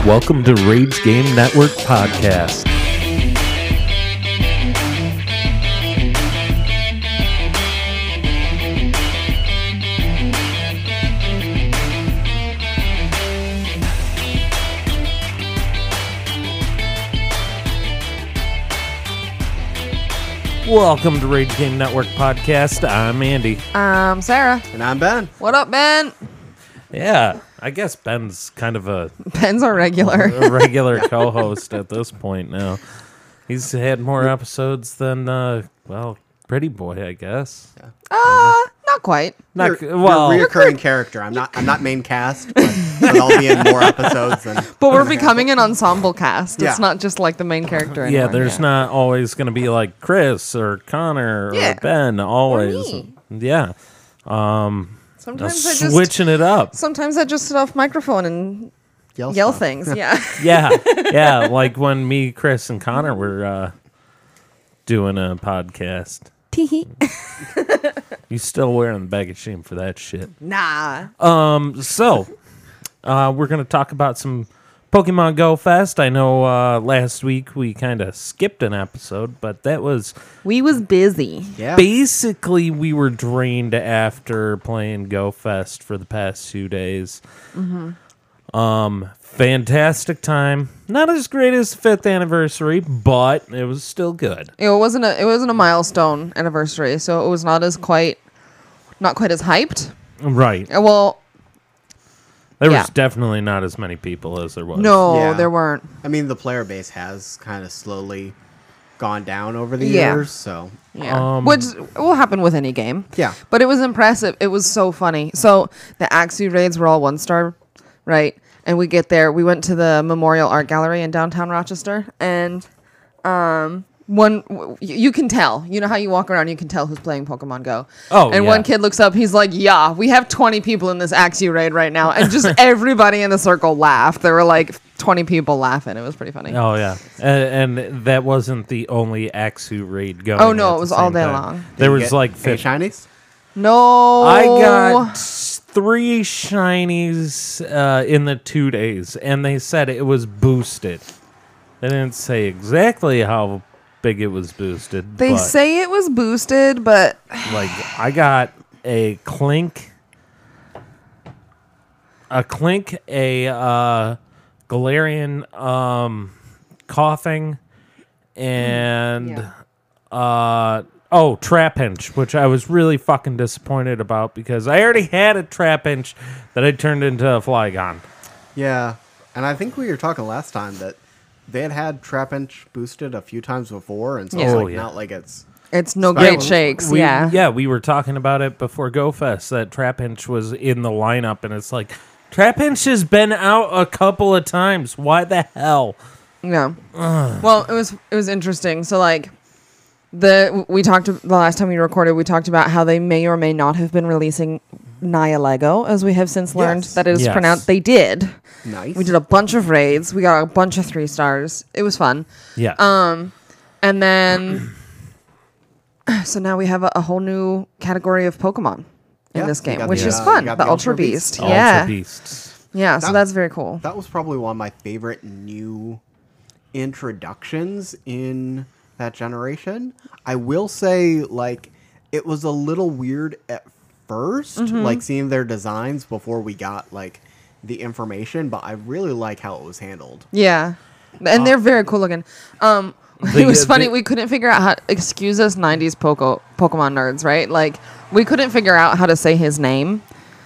Welcome to Rage Game Network Podcast. Welcome to Rage Game Network Podcast. I'm Andy. I'm Sarah. And I'm Ben. What up, Ben? Yeah, I guess Ben's kind of a Ben's our regular co-host at this point now. He's had more episodes than, Pretty Boy, I guess. Not quite. Not You're a reoccurring character. I'm not main cast, but I'll be in more episodes than. But we're becoming an ensemble cast. Yeah. It's not just like the main character anymore. yeah, there's not always going to be like Chris or Connor Yeah. or Ben always. Or me. Yeah. Sometimes Switching it up. Sometimes I just sit off microphone and yell stuff. things. Yeah. Yeah, like when me, Chris, and Connor were doing a podcast. Teehee. You still wearing the bag of shame for that shit. Nah. So, we're going to talk about some Pokemon Go Fest. I know last week we kind of skipped an episode, but that was We was busy. Yeah. basically we were drained after playing Go Fest for the past 2 days. Fantastic time. Not as great as the 5th anniversary, but it was still good. It wasn't a milestone anniversary, so it was not quite as hyped. Right. Well, There yeah. was definitely not as many people as there was. no, Yeah. there weren't. I mean, the player base has kind of slowly gone down over the Yeah. years, so Yeah, which will happen with any game. yeah. But it was impressive. It was so funny. So the Axu raids were all 1-star, right? And we get there. We went to the Memorial Art Gallery in downtown Rochester, and you can tell. You know how you walk around, you can tell who's playing Pokemon Go. Oh, and yeah. one kid looks up. He's like, "Yeah, we have 20 people in this Axu raid right now," and just everybody in the circle laughed. There were like 20 people laughing. It was pretty funny. Oh, yeah. And that wasn't the only Axu raid going. Oh, no, at it was the all same day time. long. There Did you was get like any 50. shinies. No, I got 3 shinies in the 2 days, and they said it was boosted. They didn't say exactly how big it was boosted. They but, say it was boosted, but like, I got a Clink, a Galarian Coughing, and Trapinch, which I was really fucking disappointed about because I already had a Trapinch that I turned into a Flygon. Yeah, and I think we were talking last time that they had Trapinch boosted a few times before, and so Yeah. it's Oh, like yeah. not like it's. it's no Yeah, great shakes. Yeah. We were talking about it before GoFest that Trapinch was in the lineup, and it's like Trapinch has been out a couple of times. Why the hell? Yeah. Well, it was interesting. So like we talked the last time we recorded, we talked about how they may or may not have been releasing Nihilego, as we have since learned Yes. that it is Yes. pronounced. They did. Nice. We did a bunch of raids. We got a bunch of 3-stars. It was fun. Yeah. And then so now we have a whole new category of Pokemon in Yeah, this you game, got which the, is you fun. got The the Ultra Ultra Beast. Beast. Ultra Yeah. Beasts. Yeah, so That- that's very cool. That was probably one of my favorite new introductions in that generation. I will say, like, it was a little weird at first, like seeing their designs before we got like the information, but I really like how it was handled. Yeah, and they're very cool looking. It was funny. the- We couldn't figure out how. Excuse us, '90s Pokemon nerds, right? Like we couldn't figure out how to say his name,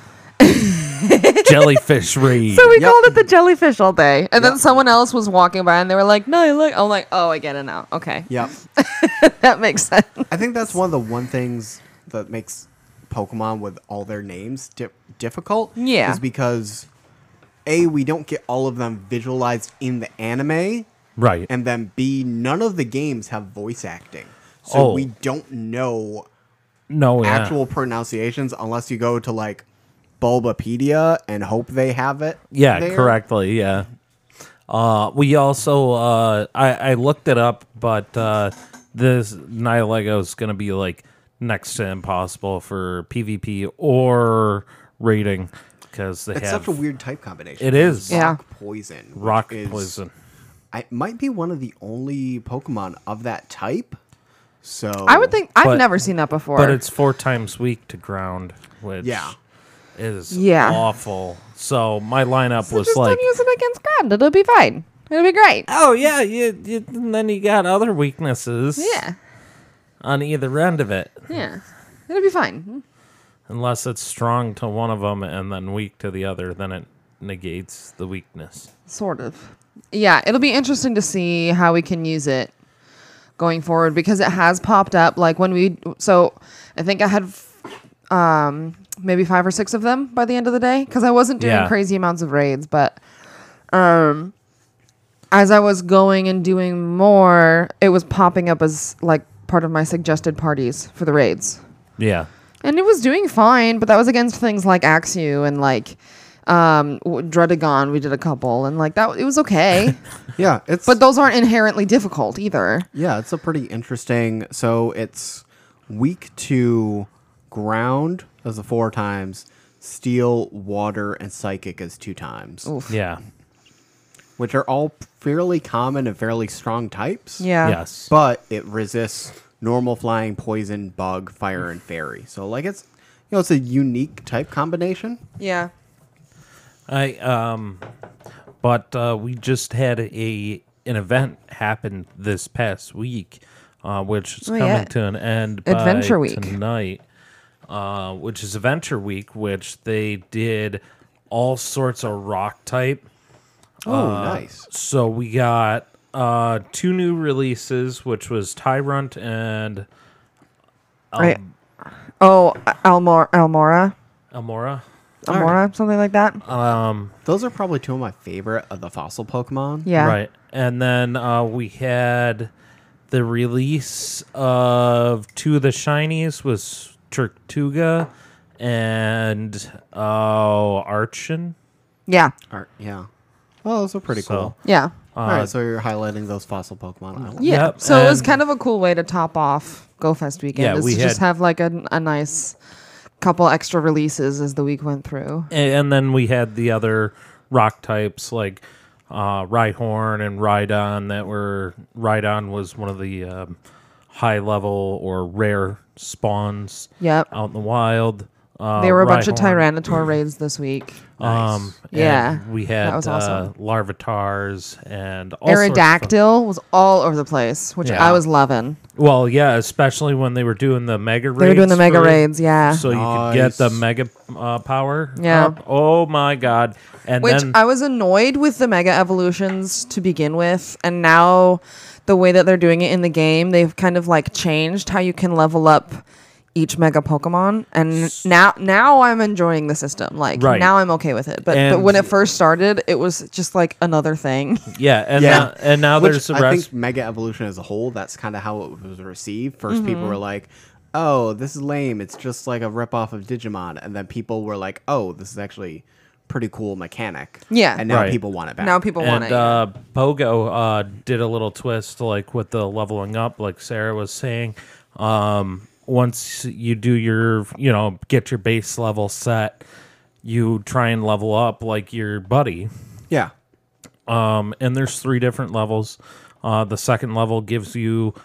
Jellyfish Raid. so we Yep. called it the Jellyfish all day. And then Yep. someone else was walking by, and they were like, "No, you look." I'm like, "Oh, I get it now. Okay, Yep. that makes sense." I think that's one of the things that makes Pokemon with all their names difficult. Yeah. Is because A, we don't get all of them visualized in the anime, Right. and then B, none of the games have voice acting. So Oh. we don't know No, yeah. actual pronunciations unless you go to like Bulbapedia and hope they have it. Yeah, there. correctly. Yeah. We also I looked it up, but this Nihilego is going to be like next to impossible for PvP or raiding. because they It's have such a weird type combination. It is. Yeah. Rock poison. which rock is- poison. It might be one of the only Pokemon of that type. So I would think I've But- never seen that before. But it's 4 times weak to ground, which Yeah. is Yeah. awful. So my lineup so was just like, don't use it against ground. It'll be fine. It'll be great. oh yeah, and then you got other weaknesses Yeah. on either end of it. Yeah. It'll be fine. Unless it's strong to one of them and then weak to the other, then it negates the weakness. Sort of. Yeah, it'll be interesting to see how we can use it going forward because it has popped up like so I think I had maybe 5 or 6 of them by the end of the day because I wasn't doing Yeah. crazy amounts of raids, but as I was going and doing more, it was popping up as like part of my suggested parties for the raids. Yeah. And it was doing fine, but that was against things like Axew and like Dredagon. We did a couple, and like that, it was okay. yeah, it's But those aren't inherently difficult either. yeah, it's a pretty interesting. So it's weak to ground as a 4 times, steel, water, and psychic as 2 times, Oof. Yeah. which are all fairly common and fairly strong types. Yeah. Yes. But it resists normal, flying, poison, bug, fire, and fairy. So like it's it's a unique type combination. Yeah. But we just had an event happen this past week, which is coming yeah. to an end by Adventure Week. tonight, which is Adventure Week, which they did all sorts of rock type. Oh, nice. So we got 2 new releases, which was Tyrant and Right. Oh, Almora, Elmora. something like that. Those are probably 2 of my favorite of the fossil Pokemon. Yeah. Right. And then we had the release of 2 of the shinies was Turtuga and Archon. Yeah. Yeah. Oh, those are pretty So, cool. Yeah. All right, so you're highlighting those fossil Pokemon. I like Yeah. Yep, So it was and- kind of a cool way to top off GoFest weekend. Yeah, is we to just had- have like a nice couple extra releases as the week went through. And then we had the other rock types like Rhyhorn and Rhydon Rhydon was one of the high level or rare spawns Yep. out in the wild. There were a bunch of Rhyhorn. Tyrannosaur raids this week. And Yeah, we had that was awesome. Larvatars and all sorts of Aerodactyl was all over the place, which Yeah. I was loving. Well, yeah, especially when they were doing the mega raids. They were doing the mega for it, raids, yeah. So you could get the Nice. mega power. Yeah. up. Oh my god! And Which then I was annoyed with the mega evolutions to begin with, and now the way that they're doing it in the game, they've kind of like changed how you can level up each mega Pokemon, and now I'm enjoying the system. Like Right. now I'm okay with it. But And- when it first started, it was just like another thing. yeah, and Yeah. now Which there's the I rest. think Mega Evolution as a whole, that's kind of how it was received. 1st Mm-hmm. people were like, oh, this is lame. It's just like a ripoff of Digimon. And then people were like, oh, this is actually pretty cool mechanic. Yeah. And now Right. people want it back. Now people want And it. Pogo did a little twist, like with the leveling up, like Sarah was saying. Once you do your, get your base level set, you try and level up like your buddy. Yeah. And there's 3 different levels. The second level gives you,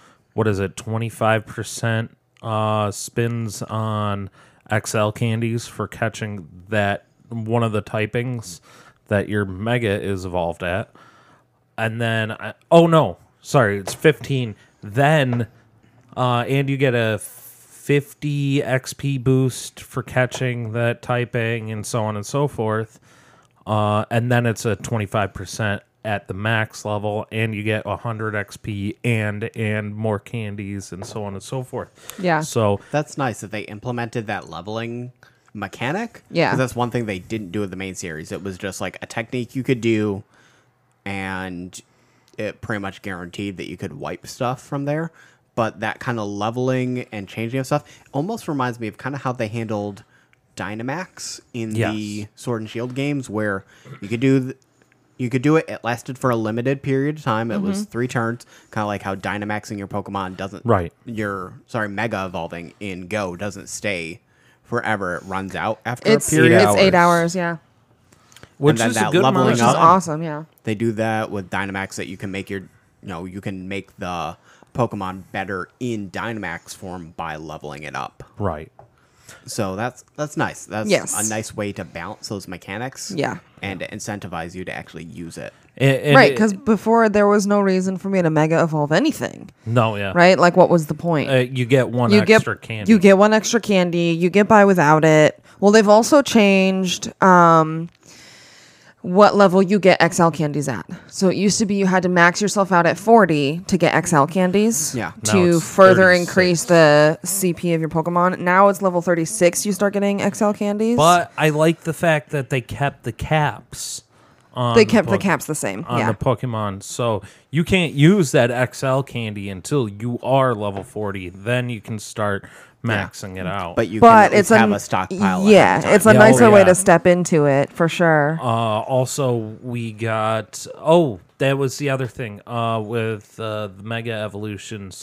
25% spins on XL candies for catching that one of the typings that your Mega is evolved at. And then, it's 15. Then, and you get a 50 XP boost for catching that typing and so on and so forth. And then it's a 25% at the max level, and you get 100 XP and more candies and so on and so forth. Yeah. So That's nice that they implemented that leveling mechanic. Yeah. 'Cause that's one thing they didn't do in the main series. It was just like a technique you could do, and it pretty much guaranteed that you could wipe stuff from there. But that kind of leveling and changing of stuff almost reminds me of kind of how they handled Dynamax in Yes. the Sword and Shield games, where you could do it. It lasted for a limited period of time. It was 3 turns, kind of like how Dynamaxing your Pokemon doesn't. Right. Mega evolving in Go doesn't stay forever. It runs out after It's a period. it's 8 hours. Yeah, Which then is a that good leveling amount which of is up. time. awesome. Yeah. They do that with Dynamax that you can make you can make the Pokemon better in Dynamax form by leveling it up. Right. So that's nice. That's Yes. a nice way to balance those mechanics. Yeah. And to incentivize you to actually use it. Right, because before there was no reason for me to Mega Evolve anything. no, yeah. Right, like what was the point? You get one you extra get candy. You get one extra candy. You get by without it. Well, they've also changed what level you get XL candies at. So it used to be you had to max yourself out at 40 to get XL candies. Yeah. Now To it's further 36. increase the CP of your Pokemon. Now it's level 36. You start getting XL candies. But I like the fact that they kept the caps. they kept the caps the same. on Yeah. the Pokemon, so you can't use that XL candy until you are level 40. Then you can start maxing it out. But you But can at it's least have a stockpile. ahead yeah, of time. it's a Yeah, nicer way yeah. to step into it for sure. Also, we got that was the other thing with the Mega Evolutions.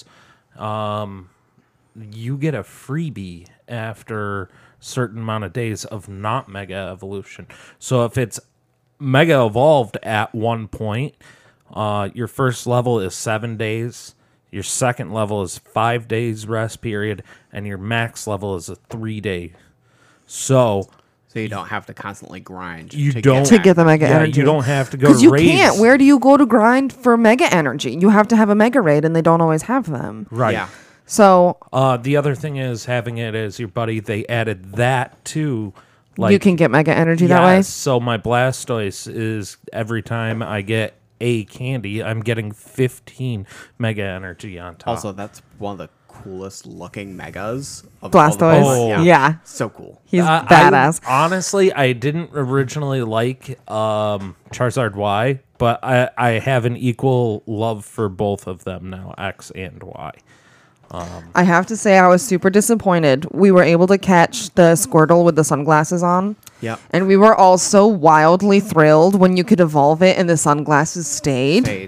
You get a freebie after certain amount of days of not Mega Evolution. So if it's Mega Evolved at one point, your first level is 7 days. Your second level is 5 days rest period, and your max level is a 3-day. So So you don't have to constantly grind. You to don't- get To that. get the Mega yeah, Energy. you don't have to go Because to you raids. can't. Where do you go to grind for Mega Energy? You have to have a Mega Raid, and they don't always have them. Right. Yeah. So The other thing is having it as your buddy. They added that too. you can get Mega Energy that way. So my Blastoise is every time I get a candy, I'm getting 15 Mega Energy on top. Also, that's one of the coolest looking megas of all the Blastoise. Pokemon. Yeah. So cool. He's I- badass. honestly, I didn't originally like Charizard Y, but I have an equal love for both of them now, X and Y. I have to say, I was super disappointed. We were able to catch the Squirtle with the sunglasses on. Yep. And we were all so wildly thrilled when you could evolve it and the sunglasses stayed. Fade.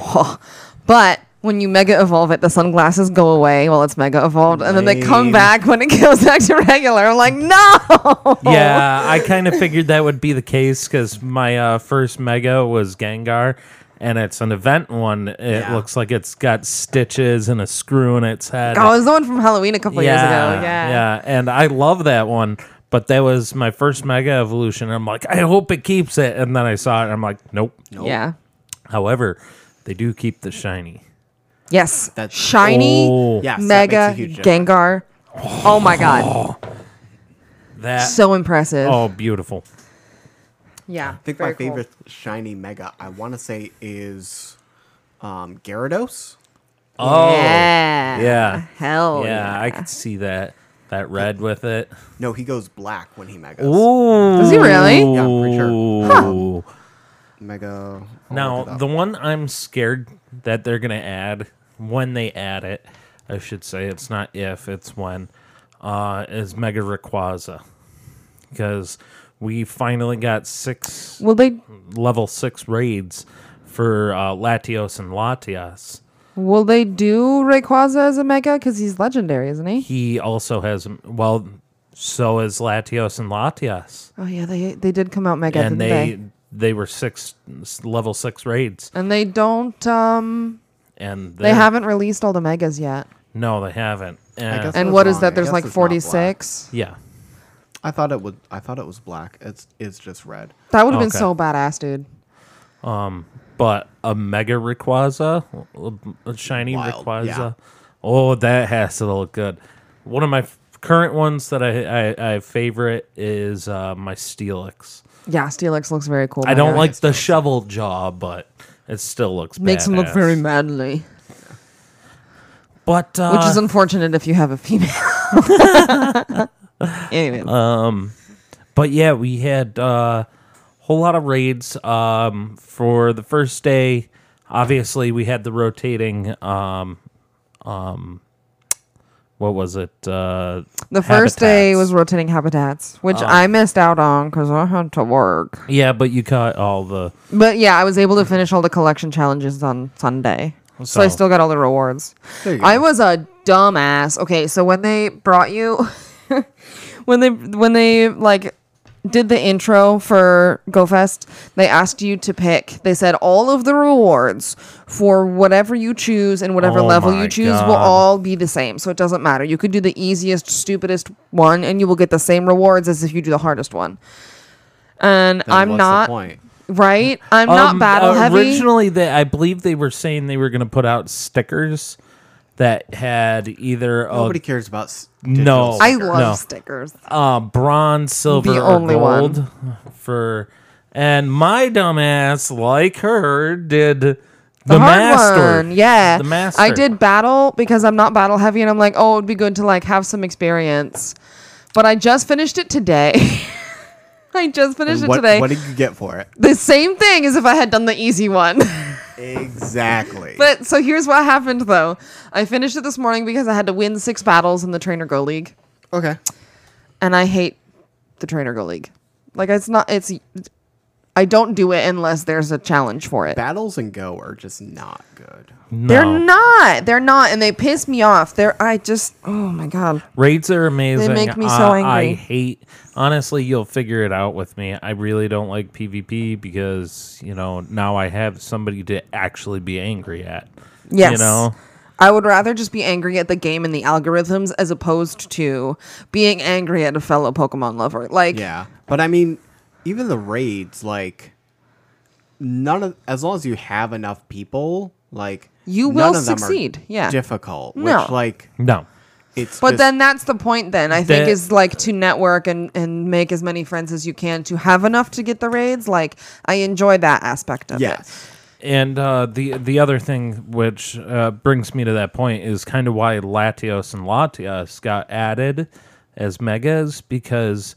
But when you Mega Evolve it, the sunglasses go away while it's Mega Evolved. And then they come Lame. back when it goes back to regular. I'm like, no! Yeah, I kind of figured that would be the case because my first Mega was Gengar, and it's an event one. It Yeah. looks like it's got stitches and a screw in its head. Oh, it was the one from Halloween a couple years ago. Yeah. yeah, and I love that one. But that was my first Mega Evolution. I'm like, I hope it keeps it. And then I saw it, and I'm like, nope. Yeah. However, they do keep the shiny. Yes. That's- Shiny Oh, Yes, that makes Mega a huge difference. Gengar. Oh my God. that. So impressive. Oh, beautiful. Yeah. I think my favorite shiny mega, I want to say, is Gyarados. Oh, Yeah. yeah. Hell Yeah, I could see that. That red with it. No, he goes black when he megas. Ooh. Does he really? Yeah, I'm pretty sure. Mega. I'll Now, look it up. the one I'm scared that they're going to add, when they add it, I should say, it's not if, it's when, is Mega Rayquaza. Because we finally got Will they level 6 raids for Latios and Latias. do Rayquaza as a Mega? Because he's legendary, isn't he? He also has, well, so is Latios and Latias. Oh yeah, they did come out Mega, And didn't they were level 6 raids. And they don't And they they're- haven't released all the Megas yet. No, they haven't. guess- And was what is wrong. that? I There's guess like it's not black. 46. yeah. I thought it was black. It's just red. That would have been Okay. so badass, dude. But a Mega Rayquaza, a shiny Wild, Rayquaza, yeah. oh, that has to look good. One of my current ones that I favorite is my Steelix. Yeah, Steelix looks very cool. I don't Mega. like the shovel jaw, but it still looks Makes him look badass. very manly, But which is unfortunate if you have a female. Anyways, but yeah, we had a whole lot of raids. For the first day, obviously we had the rotating. What was it? the first day habitats. was rotating habitats, which I missed out on because I had to work. Yeah, but you caught all the. But yeah, I was able to finish all the collection challenges on Sunday. So I So- still got all the rewards. There you I go. was a dumbass. Okay, so when they brought you when they like did the intro for GoFest, they asked you to pick. They said all of the rewards for whatever you choose and whatever Oh level my you choose will God. all be the same. So it doesn't matter. You could do the easiest, stupidest one, and you will get the same rewards as if you do the hardest one. And Then I'm what's not the point? right. I'm not battle heavy. Originally, I believe they were saying they were going to put out stickers that had either Nobody cares about No. I stickers. love No. stickers. Bronze, silver, The or only gold one. for, and my dumbass, like her, did the The hard master. one, yeah. The master. I did battle because I'm not battle heavy, and I'm like, oh, it'd be good to like have some experience. But I just finished it today. I just finished And it today. what did you get for it? The same thing as if I had done the easy one. Exactly. But so here's what happened though. I finished it this morning because I had to win 6 battles in the Trainer Go League, okay. and I hate the Trainer Go League. Like I don't do it unless there's a challenge for it. Battles and Go are just not good. No. They're not, and they piss me off. Oh my god. Raids are amazing. make me so angry. I hate. Honestly, you'll figure it out with me. I really don't like PvP because now I have somebody to actually be angry at. Yes. You know. I would rather just be angry at the game and the algorithms as opposed to being angry at a fellow Pokemon lover. Like, Yeah, but I mean, even the raids, like, as long as you have enough people, like, You none will of them are succeed, yeah. difficult. No. Which, like, No. it's. but just- then that's the point then, I think, That- is like to network and make as many friends as you can to have enough to get the raids. Like, I enjoy that aspect of it. yes, And the other thing which brings me to that point is kind of why Latios and Latias got added as megas, because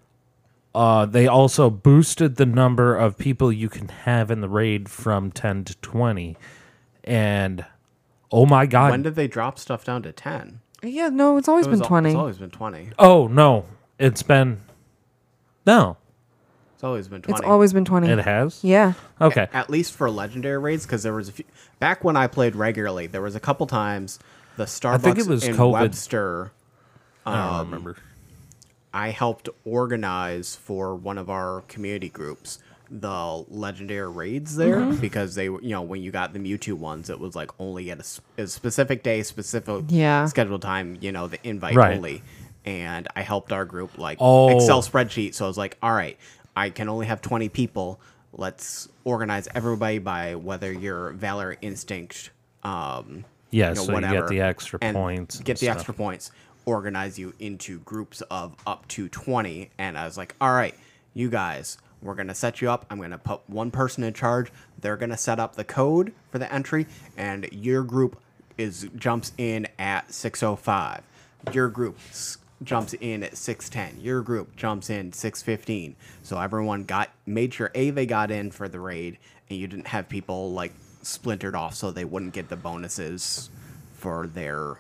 they also boosted the number of people you can have in the raid from 10 to 20. And oh my god. when did they drop stuff down to 10? Yeah, no, it's always been 20. It's always been 20. Oh no, it's been no. It's always been 20. It's always been 20. It has? Yeah. Okay. At least for legendary raids, because there was a few. Back when I played regularly, there was a couple times the Starbucks think it was in COVID. Webster. I don't remember. I helped organize for one of our community groups the legendary raids there because they were, when you got the Mewtwo ones, it was like only at a specific day, specific Yeah. scheduled time, the invite Right. only. And I helped our group Oh. Excel spreadsheet. So I was like, all right, I can only have 20 people. Let's organize everybody by whether you're Valor Instinct, Yeah, so you whatever, get the extra and points. and Get the stuff. extra points. Organize you into groups of up to 20. And I was like, all right, you guys, we're going to set you up. I'm going to put one person in charge. They're going to set up the code for the entry. And your group jumps in at 6:05. Your group jumps in at 6:10. Your group jumps in 6:15. So everyone made sure they got in for the raid, and you didn't have people like splintered off so they wouldn't get the bonuses for their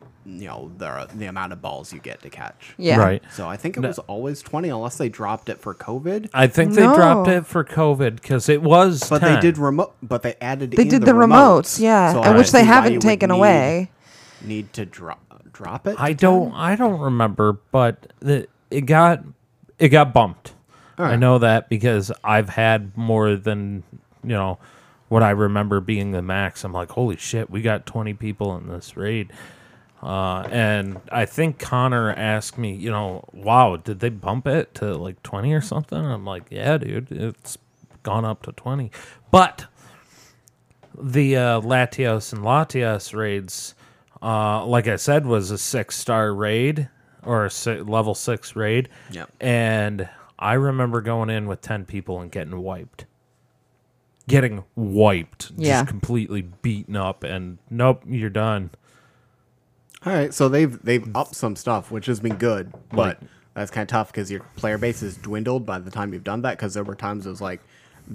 the amount of balls you get to catch. Yeah. Right. So I think it was always 20 unless they dropped it for COVID. I think they No. dropped it for COVID because it was But 10. they did but they added They in did the remotes, yeah, So and I which they see why haven't you would taken away. Need to drop it? I to 10? don't remember, but it got bumped. All I right. know that because I've had more than what I remember being the max. I'm like, holy shit, we got 20 people in this raid. And I think Connor asked me, wow, did they bump it to like 20 or something? I'm like, yeah, dude, it's gone up to 20. But the Latios and Latias raids, like I said, was a 6-star raid or a level 6 raid. Yep. And I remember going in with 10 people and getting wiped. Getting wiped. Yeah. Just completely beaten up and nope, you're done. All right, so they've upped some stuff, which has been good, but Like- that's kind of tough because your player base is dwindled by the time you've done that. Because there were times it was like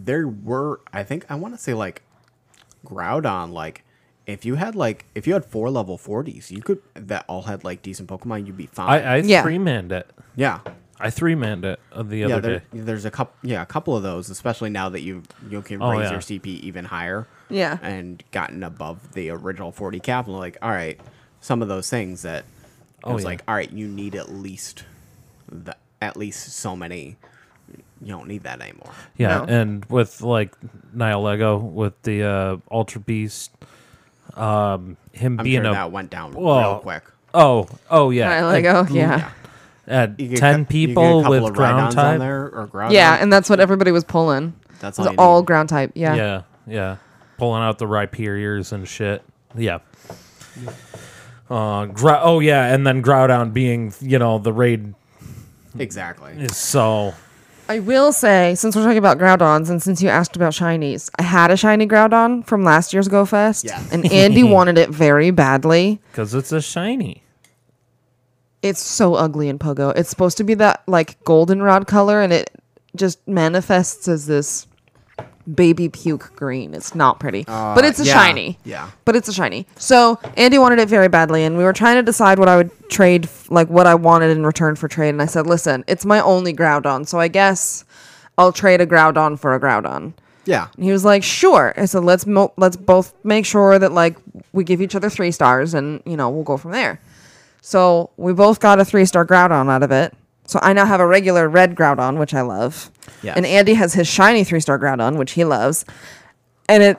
I want to say like Groudon, like if you had 4 level 40s, you could that all had like decent Pokemon, you'd be fine. I Yeah. 3-manned it. yeah. I 3-manned it the other day. There's a couple of those, especially now that you can Oh, raise yeah. your CP even higher. Yeah. And gotten above the original 40 cap. And like, all right, some of those things that It was yeah. like, all right, you need at least so many. You don't need that anymore. Yeah, No. and with like Nile Lego with the Ultra Beast, him I'm being sure a that went down Whoa. real quick. oh yeah, I Lego, yeah. At You get 10 you get a people couple with of ground Rhydons on type. there or ground Yeah, on. and that's what everybody was pulling. That's It was all you all need. ground type. Yeah. Yeah, pulling out the Rhyperiors and shit. Yeah. And then Groudon being, the raid Exactly. is so. I will say, since we're talking about Groudons, and since you asked about shinies, I had a shiny Groudon from last year's Go Fest, Yes. and Andy wanted it very badly. Because it's a shiny. It's so ugly in Pogo. It's supposed to be that like goldenrod color, and it just manifests as this baby puke green. It's not pretty, but it's a yeah, shiny. yeah. But it's a shiny. So Andy wanted it very badly, and we were trying to decide what I would trade, like what I wanted in return for trade. And I said, listen, it's my only Groudon, so I guess I'll trade a Groudon for a Groudon. Yeah. And he was like, sure. I said, let's both make sure that like we give each other 3 stars, and we'll go from there. So we both got a 3-star Groudon out of it. So I now have a regular red Groudon, which I love. Yes. And Andy has his shiny 3-star Groudon, which he loves. And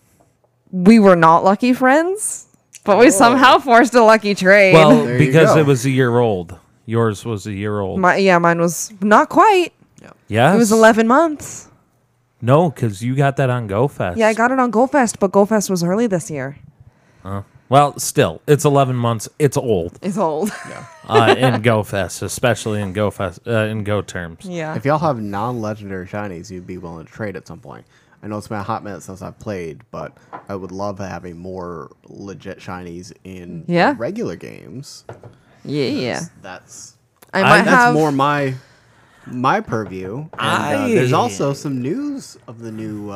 we were not lucky friends, but we somehow forced a lucky trade. Well, There you because go. it was a year old. Yours was a year old. Mine was not quite. Yes. It was 11 months. No, because you got that on GoFest. Yeah, I got it on GoFest, but GoFest was early this year. Well, still, it's 11 months. It's old It's old. in GoFest, especially in GoFest in Go terms. Yeah. If y'all have non-legendary shinies, you'd be willing to trade at some point. I know it's been a hot minute since I've played, but I would love having more legit shinies in Yeah. regular games. Yeah. That's I might that's have more my purview. And, there's also some news of the new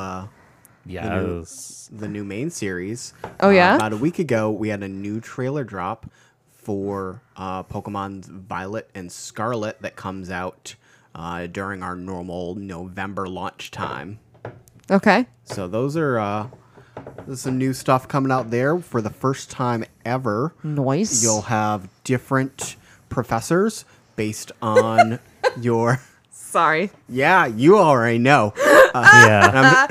Yes. the new main series. Oh, yeah? About a week ago, we had a new trailer drop for Pokemon Violet and Scarlet that comes out during our normal November launch time. Okay. So those are there's some new stuff coming out there for the first time ever. Nice. You'll have different professors based on your. Sorry. Yeah, you already know. Yeah.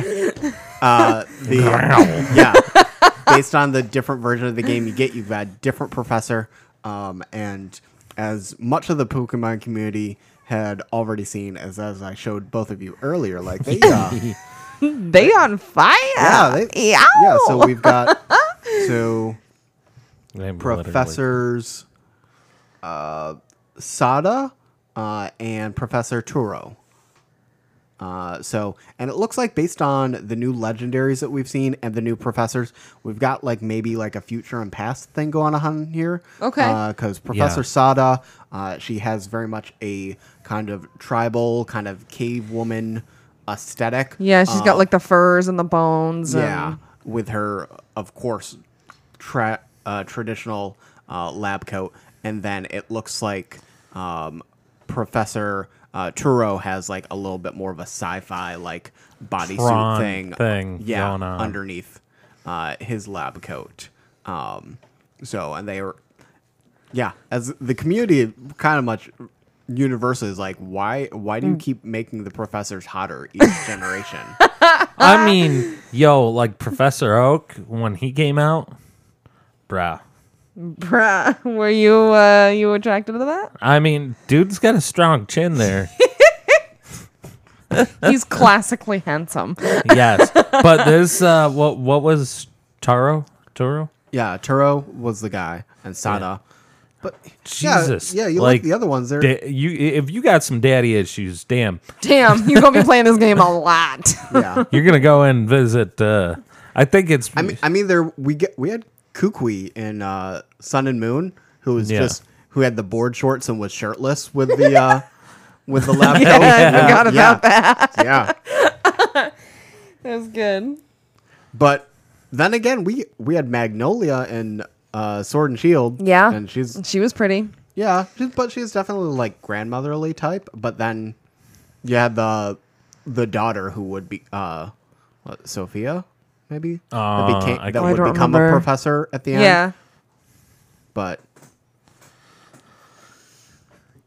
Based on the different version of the game you get, you've got different professor, and as much of the Pokemon community had already seen, as I showed both of you earlier, like they, They on fire. yeah, so we've got Professors Sada and Professor Turo. And it looks like based on the new legendaries that we've seen and the new professors, we've got like maybe like a future and past thing going on here. Okay. Because Professor Sada, she has very much a kind of tribal, kind of cave woman aesthetic. Yeah, she's got like the furs and the bones. Yeah, And with her, of course, traditional lab coat, and then it looks like Professor Turo has like a little bit more of a sci-fi like bodysuit Prawn thing yeah, going on. underneath his lab coat. And they were, yeah, as the community kind of much. Universe is like, why do you keep making the professors hotter each generation? I mean, like Professor Oak, when he came out, bruh. bruh, were you attracted to that? I mean, dude's got a strong chin there. He's classically handsome. Yes. But this, what was Taro? Yeah, Turo was the guy, and Sada. But Jesus. yeah, you like the other ones. There, if you got some daddy issues, damn, Damn, you're gonna be playing this game a lot. yeah. you're gonna go and visit. I think it's. I mean, we had Kukui in Sun and Moon, who was who had the board shorts and was shirtless with the lab coat. I forgot about that. Yeah, That was good. but then again, we had Magnolia in Sword and Shield. Yeah, and she was pretty. but she's definitely like grandmotherly type. But then you had the daughter who would be Sophia, maybe that I would don't become remember. a professor at the end. Yeah, But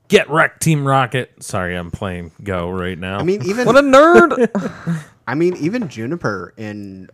Get wrecked, Team Rocket. Sorry, I'm playing Go right now. I mean, even What a nerd! even Juniper in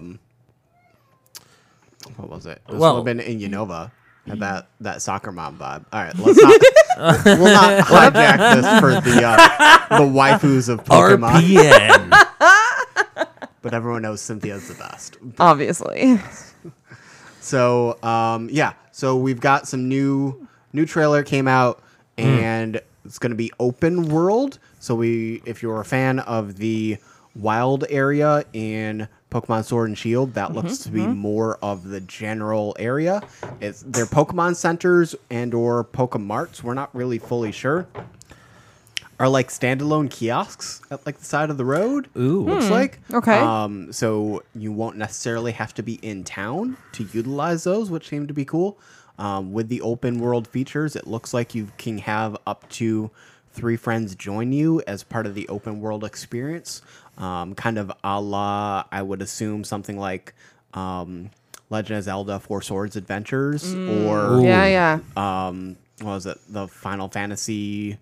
what was it? It was Well- been in Unova. Had that soccer mom vibe. All right, let's not we'll not hijack this for the waifus of Pokemon. RPN. But everyone knows Cynthia's the best. Obviously. So yeah, so we've got some new trailer came out, and it's going to be open world. So if you're a fan of the wild area in Pokemon Sword and Shield, that looks to be more of the general area. They're Pokemon centers and or Pokemarts. We're not really fully sure. Are like standalone kiosks at like the side of the road. Ooh. Looks like. Okay. So you won't necessarily have to be in town to utilize those, which seem to be cool. With the open world features, it looks like you can have up to 3 friends join you as part of the open world experience. Kind of a la, I would assume, something like Legend of Zelda 4 Swords Adventures or Yeah. what was it? The Final Fantasy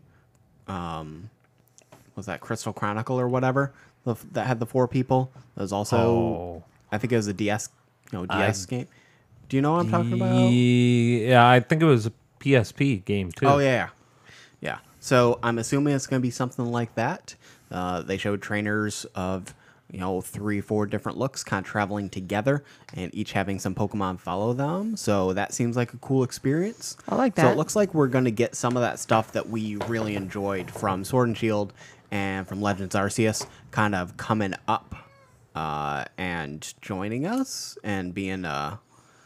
was that Crystal Chronicle or whatever that had the 4 people. That was also I think it was a DS game. Do you know what I'm talking about? Yeah, I think it was a PSP game too. Oh yeah. So I'm assuming it's going to be something like that. They showed trainers of 3-4 different looks kind of traveling together and each having some Pokemon follow them. So that seems like a cool experience. I like So that. it looks like we're going to get some of that stuff that we really enjoyed from Sword and Shield and from Legends Arceus kind of coming up and joining us and being a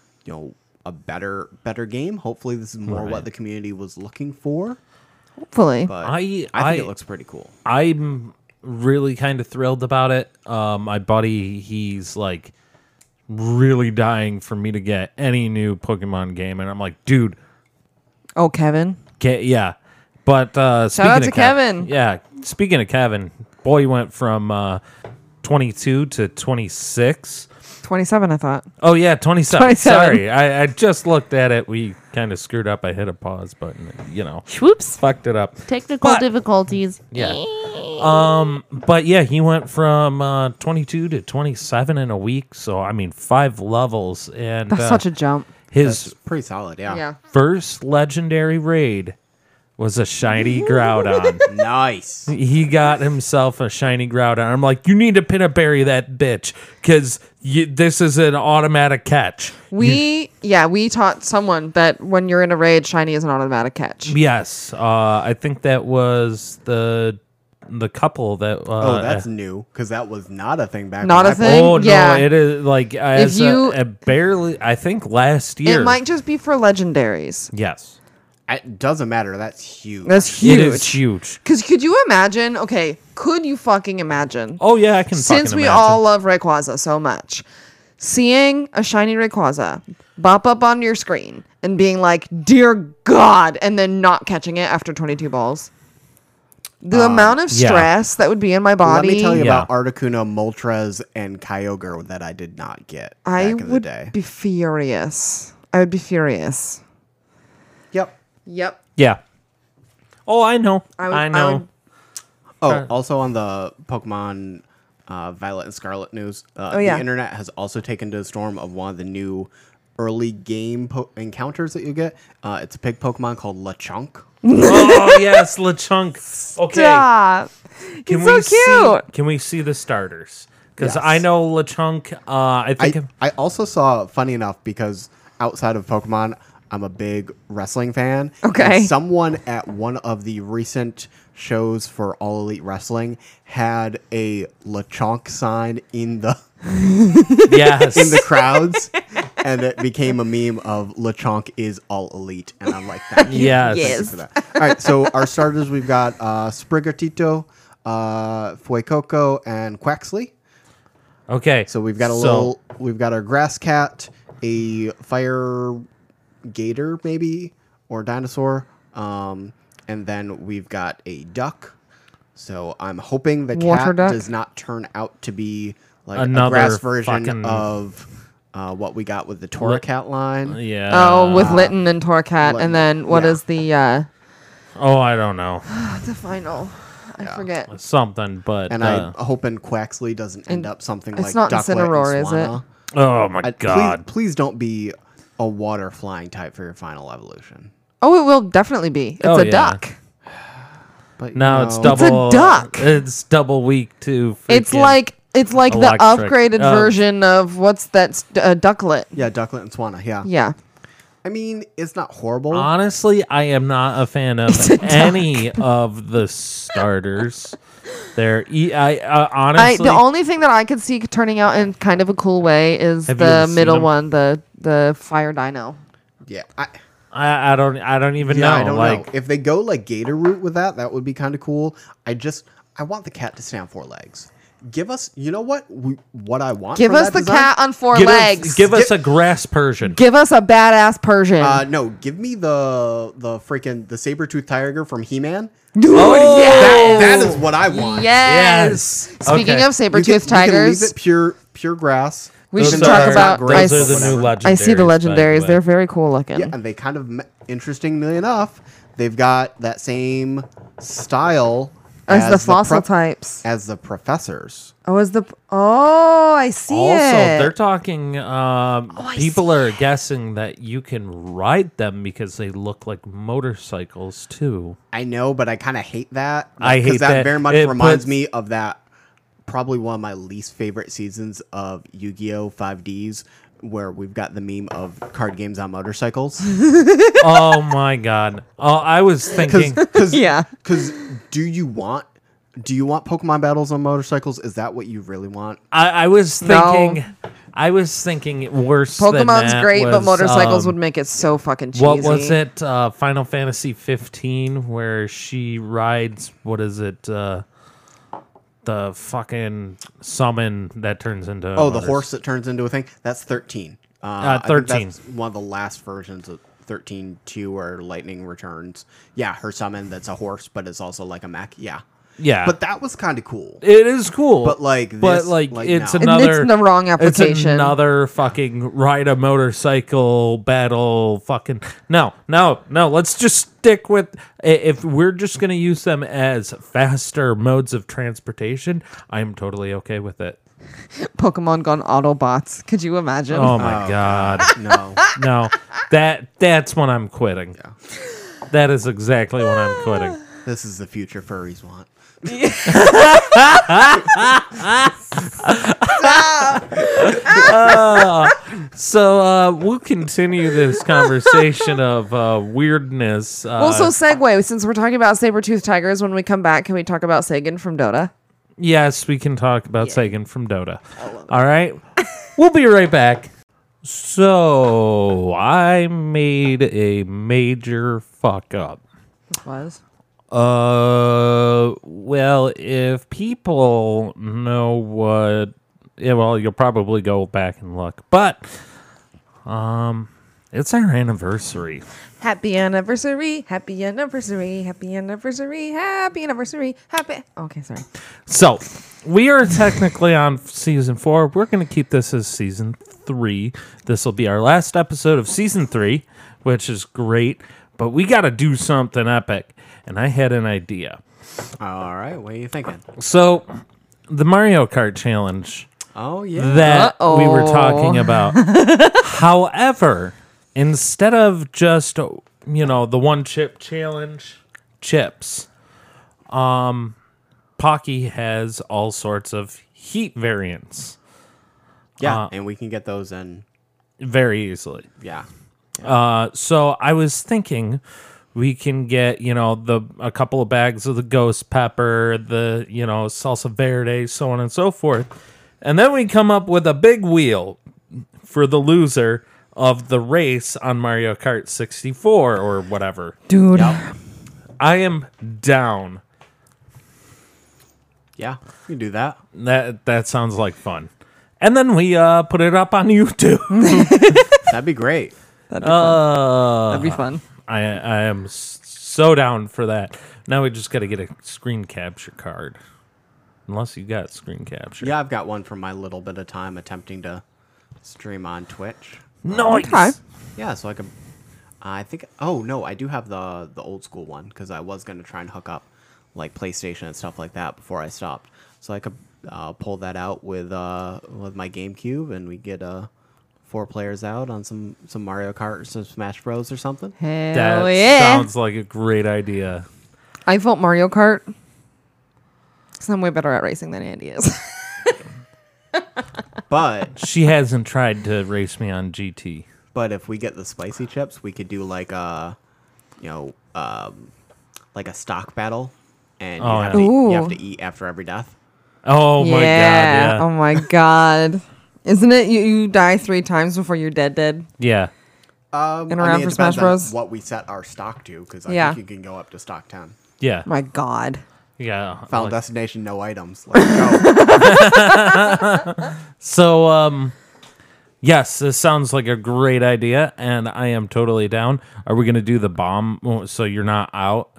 better game. Hopefully this is more Right. what the community was looking for. Hopefully. But I think it looks pretty cool. I'm really kind of thrilled about it. My buddy, he's like really dying for me to get any new Pokemon game, and I'm like, dude, Oh, Kevin. yeah. But speaking out of to Kevin. Yeah, speaking of Kevin, boy went from 22 to 26. 27, I thought. Oh yeah, 27. 27. Sorry, I just looked at it. We kind of screwed up. I hit a pause button. Whoops. Fucked it up. Technical But- difficulties. Yeah. But yeah, he went from 22 to 27 in a week. So I mean, 5 levels, and That's such a jump. his That's pretty solid, Yeah. first legendary raid was a shiny Groudon. Nice. He got himself a shiny Groudon. I'm like, you need to peanut berry that bitch because this is an automatic catch. We taught someone that when you're in a raid, shiny is an automatic catch. Yes, I think that was the couple that. That's new because that was not a thing back. Not when a I played. thing? Oh Yeah. no! It is like as you- a barely. I think last year. It might just be for legendaries. Yes, It doesn't matter. That's huge. That's huge. it is huge. Because could you imagine? Okay, could you fucking imagine? Oh yeah, I can. Since fucking we imagine. all love Rayquaza so much, seeing a shiny Rayquaza bop up on your screen and being like, "Dear God," and then not catching it after 22 balls. The amount of yeah. stress that would be in my body. Let me tell you Yeah. about Articuno, Moltres, and Kyogre that I did not get I back in the would day. be furious. I would be furious. Yep. Yep. Yeah. Oh, I know. I know. would- Oh, also on the Pokemon Violet and Scarlet news, Oh, yeah. the internet has also taken to the storm of one of the new early game encounters that you get. It's a pig Pokemon called Lechonk. Oh yes, Lechonk. Okay. Stop. Can He's so cute. Can we see the starters? Because Yes. I know Lechonk. I think. I also saw, funny enough, because outside of Pokemon, I'm a big wrestling fan. Okay. And someone at one of the recent shows for All Elite Wrestling had a Lechonk sign in the yes. in the crowds, and it became a meme of Lechonk is All Elite, and I'm like, thank you. Yes. Thank you for that. All right, so our starters, we've got Sprigatito, Fuecoco, and Quaxley. Okay. So we've got we've got our grass cat, a fire gator maybe, or dinosaur, and then we've got a duck. So I'm hoping the Water cat duck? does not turn out to be like Another a grass version fucking- of what we got with the Torracat line. Yeah. Oh, with Litten and Torcat, Litten, and then what yeah. is the Oh, I don't know. The final. I forget. Something, but And I'm hoping Quaxley doesn't end up something it's like not Ducklet and Incineroar, is it? Swanna. oh my god. Please don't be a water flying type for your final evolution. Oh, it will definitely be. It's Oh, a yeah. duck. But Now it's know, double. duck. It's double weak to. It's freaking- like the electric. upgraded Oh. version of what's that? Ducklet. Yeah, Ducklet and Swanna. Yeah. Yeah. I mean, it's not horrible. Honestly, I am not a fan of It's a duck. any of the starters. Honestly, The only thing that I could see turning out in kind of a cool way is Have you the ever seen middle them? one, the fire dino. yeah. I don't even know. I don't like, know. If they go like Gator route with that would be kind of cool. I want the cat to stay on 4 legs. Give us, you know what I want. Give from us that the design? cat on 4 give legs. us, give us a grass Persian. Give us a badass Persian. No, give me the freaking the saber-tooth tiger from He-Man. Dude, Oh, yes. That is what I want. Yes. Yes. Speaking Okay. of saber-toothed tigers, leave it pure grass. we Those should are- talk about. Those I, are the s- new legendaries. I see the by legendaries. way. They're very cool looking. Yeah, and they kind of, interestingly enough, they've got that same style as the fossil prep- types. as the professors. I see Also, it. they're talking. People see are guessing that you can ride them because they look like motorcycles too. I know, but I kind of hate that. I hate that that. very much It reminds puts- me of that. Probably one of my least favorite seasons of Yu-Gi-Oh! 5Ds, where we've got the meme of card games on motorcycles. Oh my god! Oh, I was thinking. Yeah. Because do you want Pokemon battles on motorcycles? Is that what you really want? I was No. thinking. I was thinking worse. than Pokemon's that great, but was, motorcycles would make it so fucking cheesy. What was it? Final Fantasy 15, where she rides. What is it? The fucking summon that turns into. Oh, the horse that turns into a thing? That's 13. I think 13. that's one of the last versions of 13.2 where Lightning returns. Yeah, her summon that's a horse, but it's also like a mech. Yeah. Yeah, But that was kind of cool. it is cool. But, like, but this, like, like, it's no. another. It's the wrong It's application. another fucking ride a motorcycle battle. Fucking no. Let's just stick with. If we're just gonna use them as faster modes of transportation, I'm totally okay with it. Pokemon gone Autobots. Could you imagine? Oh my god, No. no. That's when I'm quitting. That is exactly when I'm quitting. This is the future furries want. So we'll continue this conversation of weirdness. Well, so segue, since we're talking about saber-toothed tigers, when we come back, can we talk about Sagan from Dota? Yes, we can talk about Sagan from Dota. All right. We'll be right back. So, I made a major fuck up. This was. Well, if people know what, yeah, well, you'll probably go back and look. But, it's our anniversary. Happy anniversary, happy anniversary, happy anniversary, happy anniversary, happy. Okay, sorry. So, we are technically on season 4. We're going to keep this as season 3. This will be our last episode of season 3, which is great. But we got to do something epic. And I had an idea. All right, what are you thinking? So, the Mario Kart challenge Oh, yeah. that we were Uh-oh. talking about. However, instead of just, the one chip challenge chips, Pocky has all sorts of heat variants Yeah, and we can get those in. very easily. Yeah. So I was thinking we can get, a couple of bags of the ghost pepper, the, salsa verde, so on and so forth. And then we come up with a big wheel for the loser of the race on Mario Kart 64 or whatever. Dude. Yep. I am down. Yeah, we can do that. That sounds like fun. And then we put it up on YouTube. That'd be great. That'd be fun. I am so down for that. Now we just got to get a screen capture card. Unless you got screen capture. Yeah, I've got one from my little bit of time attempting to stream on Twitch. Nice. Okay. Yeah, so I could. I think. Oh no, I do have the old school one because I was gonna try and hook up like PlayStation and stuff like that before I stopped, so I could pull that out with my GameCube, and we get 4 players out on some Mario Kart or some Smash Bros or something. Hell That yeah. sounds like a great idea. I vote Mario Kart because I'm way better at racing than Andy is. But She hasn't tried to race me on GT. if we get the spicy chips, we could do like like a stock battle, and Oh, you yeah. have to eat after every death. Oh my god, yeah. Oh my god. Isn't it you die 3 times before you're dead? Yeah. In a round it for Smash depends on Bros? what we set our stock to, because I Yeah. think you can go up to stock 10. Yeah. My god. Yeah. Final like- destination, no items. Let's go. So, yes, this sounds like a great idea, and I am totally down. Are we going to do the bomb so you're not out?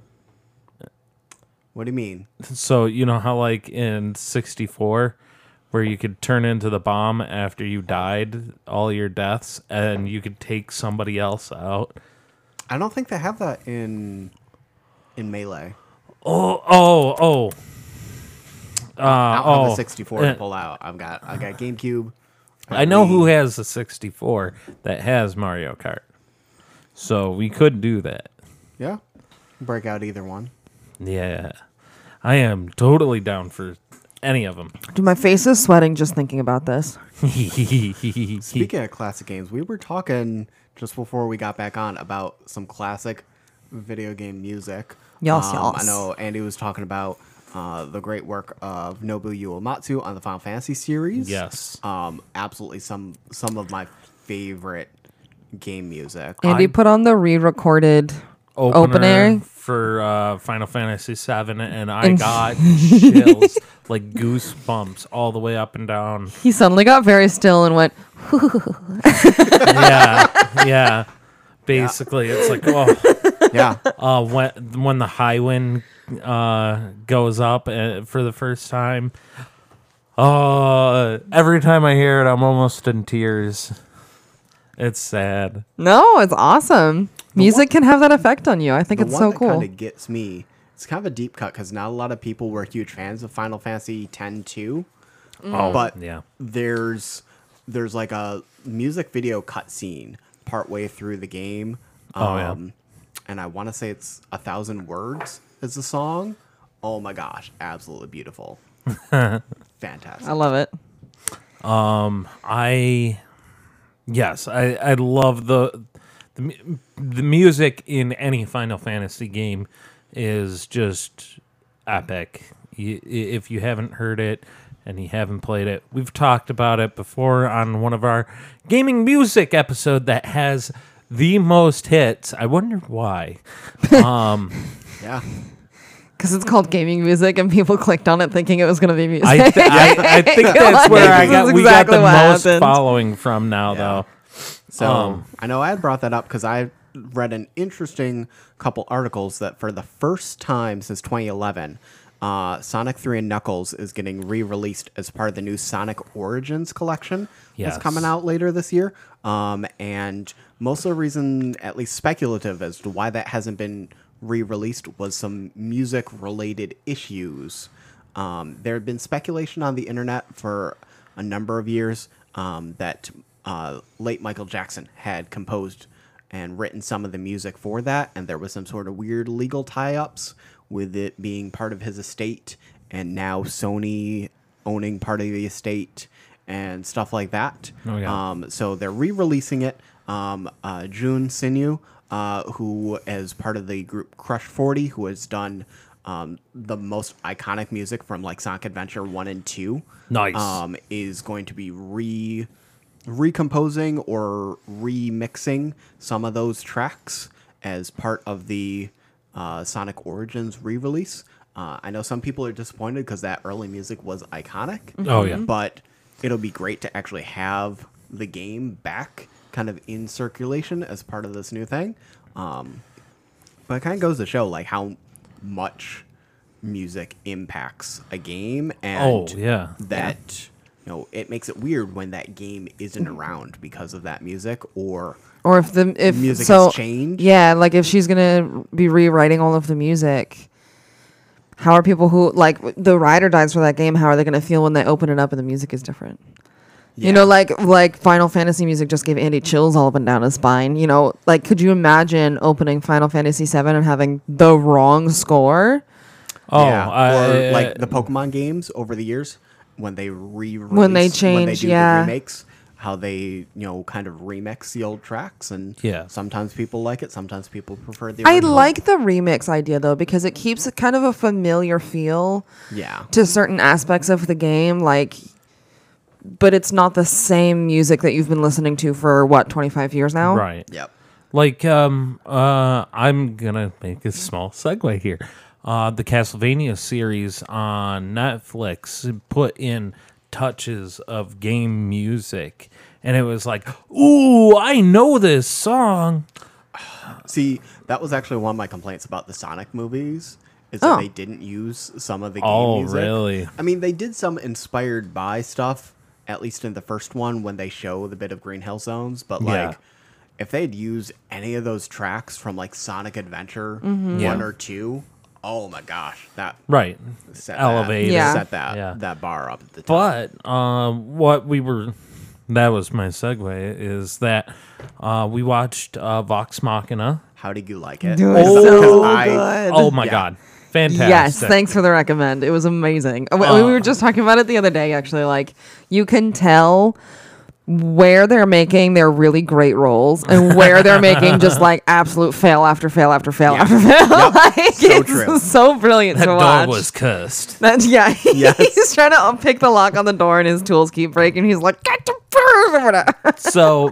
What do you mean? So, you know how, like, in 64, where you could turn into the bomb after you died, all your deaths, and you could take somebody else out? I don't think they have that in Melee. Oh. I don't have oh. a 64 to pull out. I got GameCube. I know who Wii. has a 64 that has Mario Kart. So we could do that. Yeah. Break out either one. Yeah. I am totally down for any of them. Dude, my face is sweating just thinking about this. Speaking of classic games, we were talking just before we got back on about some classic video game music. Yes. I know Andy was talking about the great work of Nobuo Uematsu on the Final Fantasy series. Yes. Absolutely some of my favorite game music. Andy put on the re-recorded opener. for Final Fantasy VII, and I got chills, like goosebumps, all the way up and down. He suddenly got very still and went, Yeah. Basically, it's like, oh, Yeah. when the high wind goes up for the first time. Every time I hear it, I'm almost in tears. It's sad. no, it's awesome. Music can have that effect on you. I think The it's one so that cool. kind of gets me, it's kind of a deep cut because not a lot of people were huge fans of Final Fantasy X-2. Oh, But yeah. there's like a music video cutscene partway through the game. Oh, yeah. And I want to say it's 1,000 words is the song. Oh my gosh, absolutely beautiful. Fantastic. I love it. I love the music in any Final Fantasy game is just epic. If you haven't heard it and you haven't played it, we've talked about it before on one of our gaming music episode that has the most hits. I wonder why. Yeah. Because it's called gaming music and people clicked on it thinking it was going to be music. I think that's where This is we got exactly the what most happened. following from now, though. So I know I had brought that up because I read an interesting couple articles that for the first time since 2011, Sonic 3 and Knuckles is getting re-released as part of the new Sonic Origins collection Yes. that's coming out later this year. And most of the reason, at least speculative, as to why that hasn't been re-released was some music-related issues. There had been speculation on the internet for a number of years that late Michael Jackson had composed and written some of the music for that, and there was some sort of weird legal tie-ups with it being part of his estate, and now Sony owning part of the estate and stuff like that. Oh, yeah. So they're re-releasing it. Jun Sinyu, who is part of the group Crush 40, who has done the most iconic music from like Sonic Adventure 1 and 2. Nice. Is going to be recomposing or remixing some of those tracks as part of the Sonic Origins re-release. I know some people are disappointed because that early music was iconic. Oh, yeah. But it'll be great to actually have the game back kind of in circulation as part of this new thing. But it kind of goes to show like how much music impacts a game, and Oh, yeah. that it makes it weird when that game isn't around because of that music, or if music so, has changed. Yeah, like if she's gonna be rewriting all of the music, how are people who like the ride or dies for that game? How are they gonna feel when they open it up and the music is different? You know, like Final Fantasy music just gave Andy chills all up and down his spine. You know, like could you imagine opening Final Fantasy VII and having the wrong score? Oh, or like the Pokemon games over the years when they When they change, do yeah. the remakes, how they kind of remix the old tracks, and Yeah. sometimes people like it, sometimes people prefer the I original. like the remix idea though because it keeps it kind of a familiar feel Yeah. to certain aspects of the game, like. But it's not the same music that you've been listening to for 25 years now. right. Yep. Like, I'm gonna make a small segue here. The Castlevania series on Netflix put in touches of game music, and it was like, ooh, I know this song. See, that was actually one of my complaints about the Sonic movies, is that they didn't use some of the game Oh, music. really? I mean, they did some inspired by stuff, at least in the first one when they show the bit of Green Hill Zones, but Yeah. like if they'd used any of those tracks from like Sonic Adventure Yeah. 1 or 2, oh my gosh, that Right. set Elevated. Yeah. set that Yeah. that bar up at the top. But that was my segue, is that we watched Vox Machina. How did you like it? Dude, Oh, so I- good. Oh my Yeah. God. Fantastic. Yes, thanks for the recommend. It was amazing. We were just talking about it the other day, actually. Like, you can tell where they're making their really great roles and where they're making just like absolute fail after fail after fail Yeah. after fail. Yep. Like, So it's true. so brilliant That to door watch. was cursed. That, yeah, Yes. he's trying to unpick the lock on the door and his tools keep breaking. He's like, get to first. So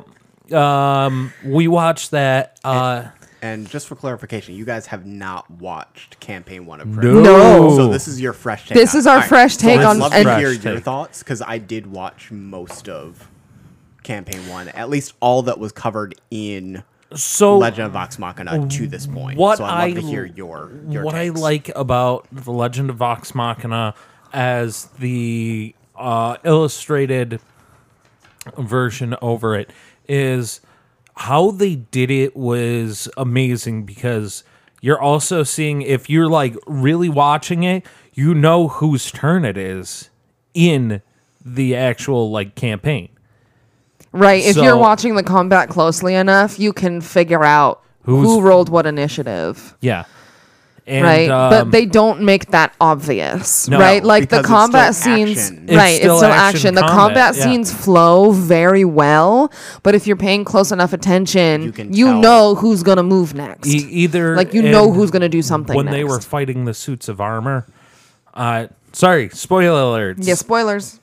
we watched that. And just for clarification, you guys have not watched Campaign 1 of No. Crypt. No. So this is your fresh take. This is our fresh take I'd on- love and- to hear Fresh your take. thoughts, because I did watch most of Campaign 1, at least all that was covered in So Legend of Vox Machina to this point. what so I'd love I- to hear your what I takes. like about the Legend of Vox Machina as the illustrated version over it is how they did it was amazing, because you're also seeing, if you're like really watching it, you know whose turn it is in the actual like campaign. Right. If So- you're watching the combat closely enough, you can figure out who Who's- rolled what initiative. Yeah. And, Right. But they don't make that obvious. No, right. Like the because it's combat still scenes. action. It's Right. still It's still action action. The combat, combat yeah. scenes flow very well. But if you're paying close enough attention, You can you tell. know who's going to move next. either Like, you know and who's gonna do something when they next. were fighting the suits of armor. Sorry, spoiler alerts. Yeah. Spoilers.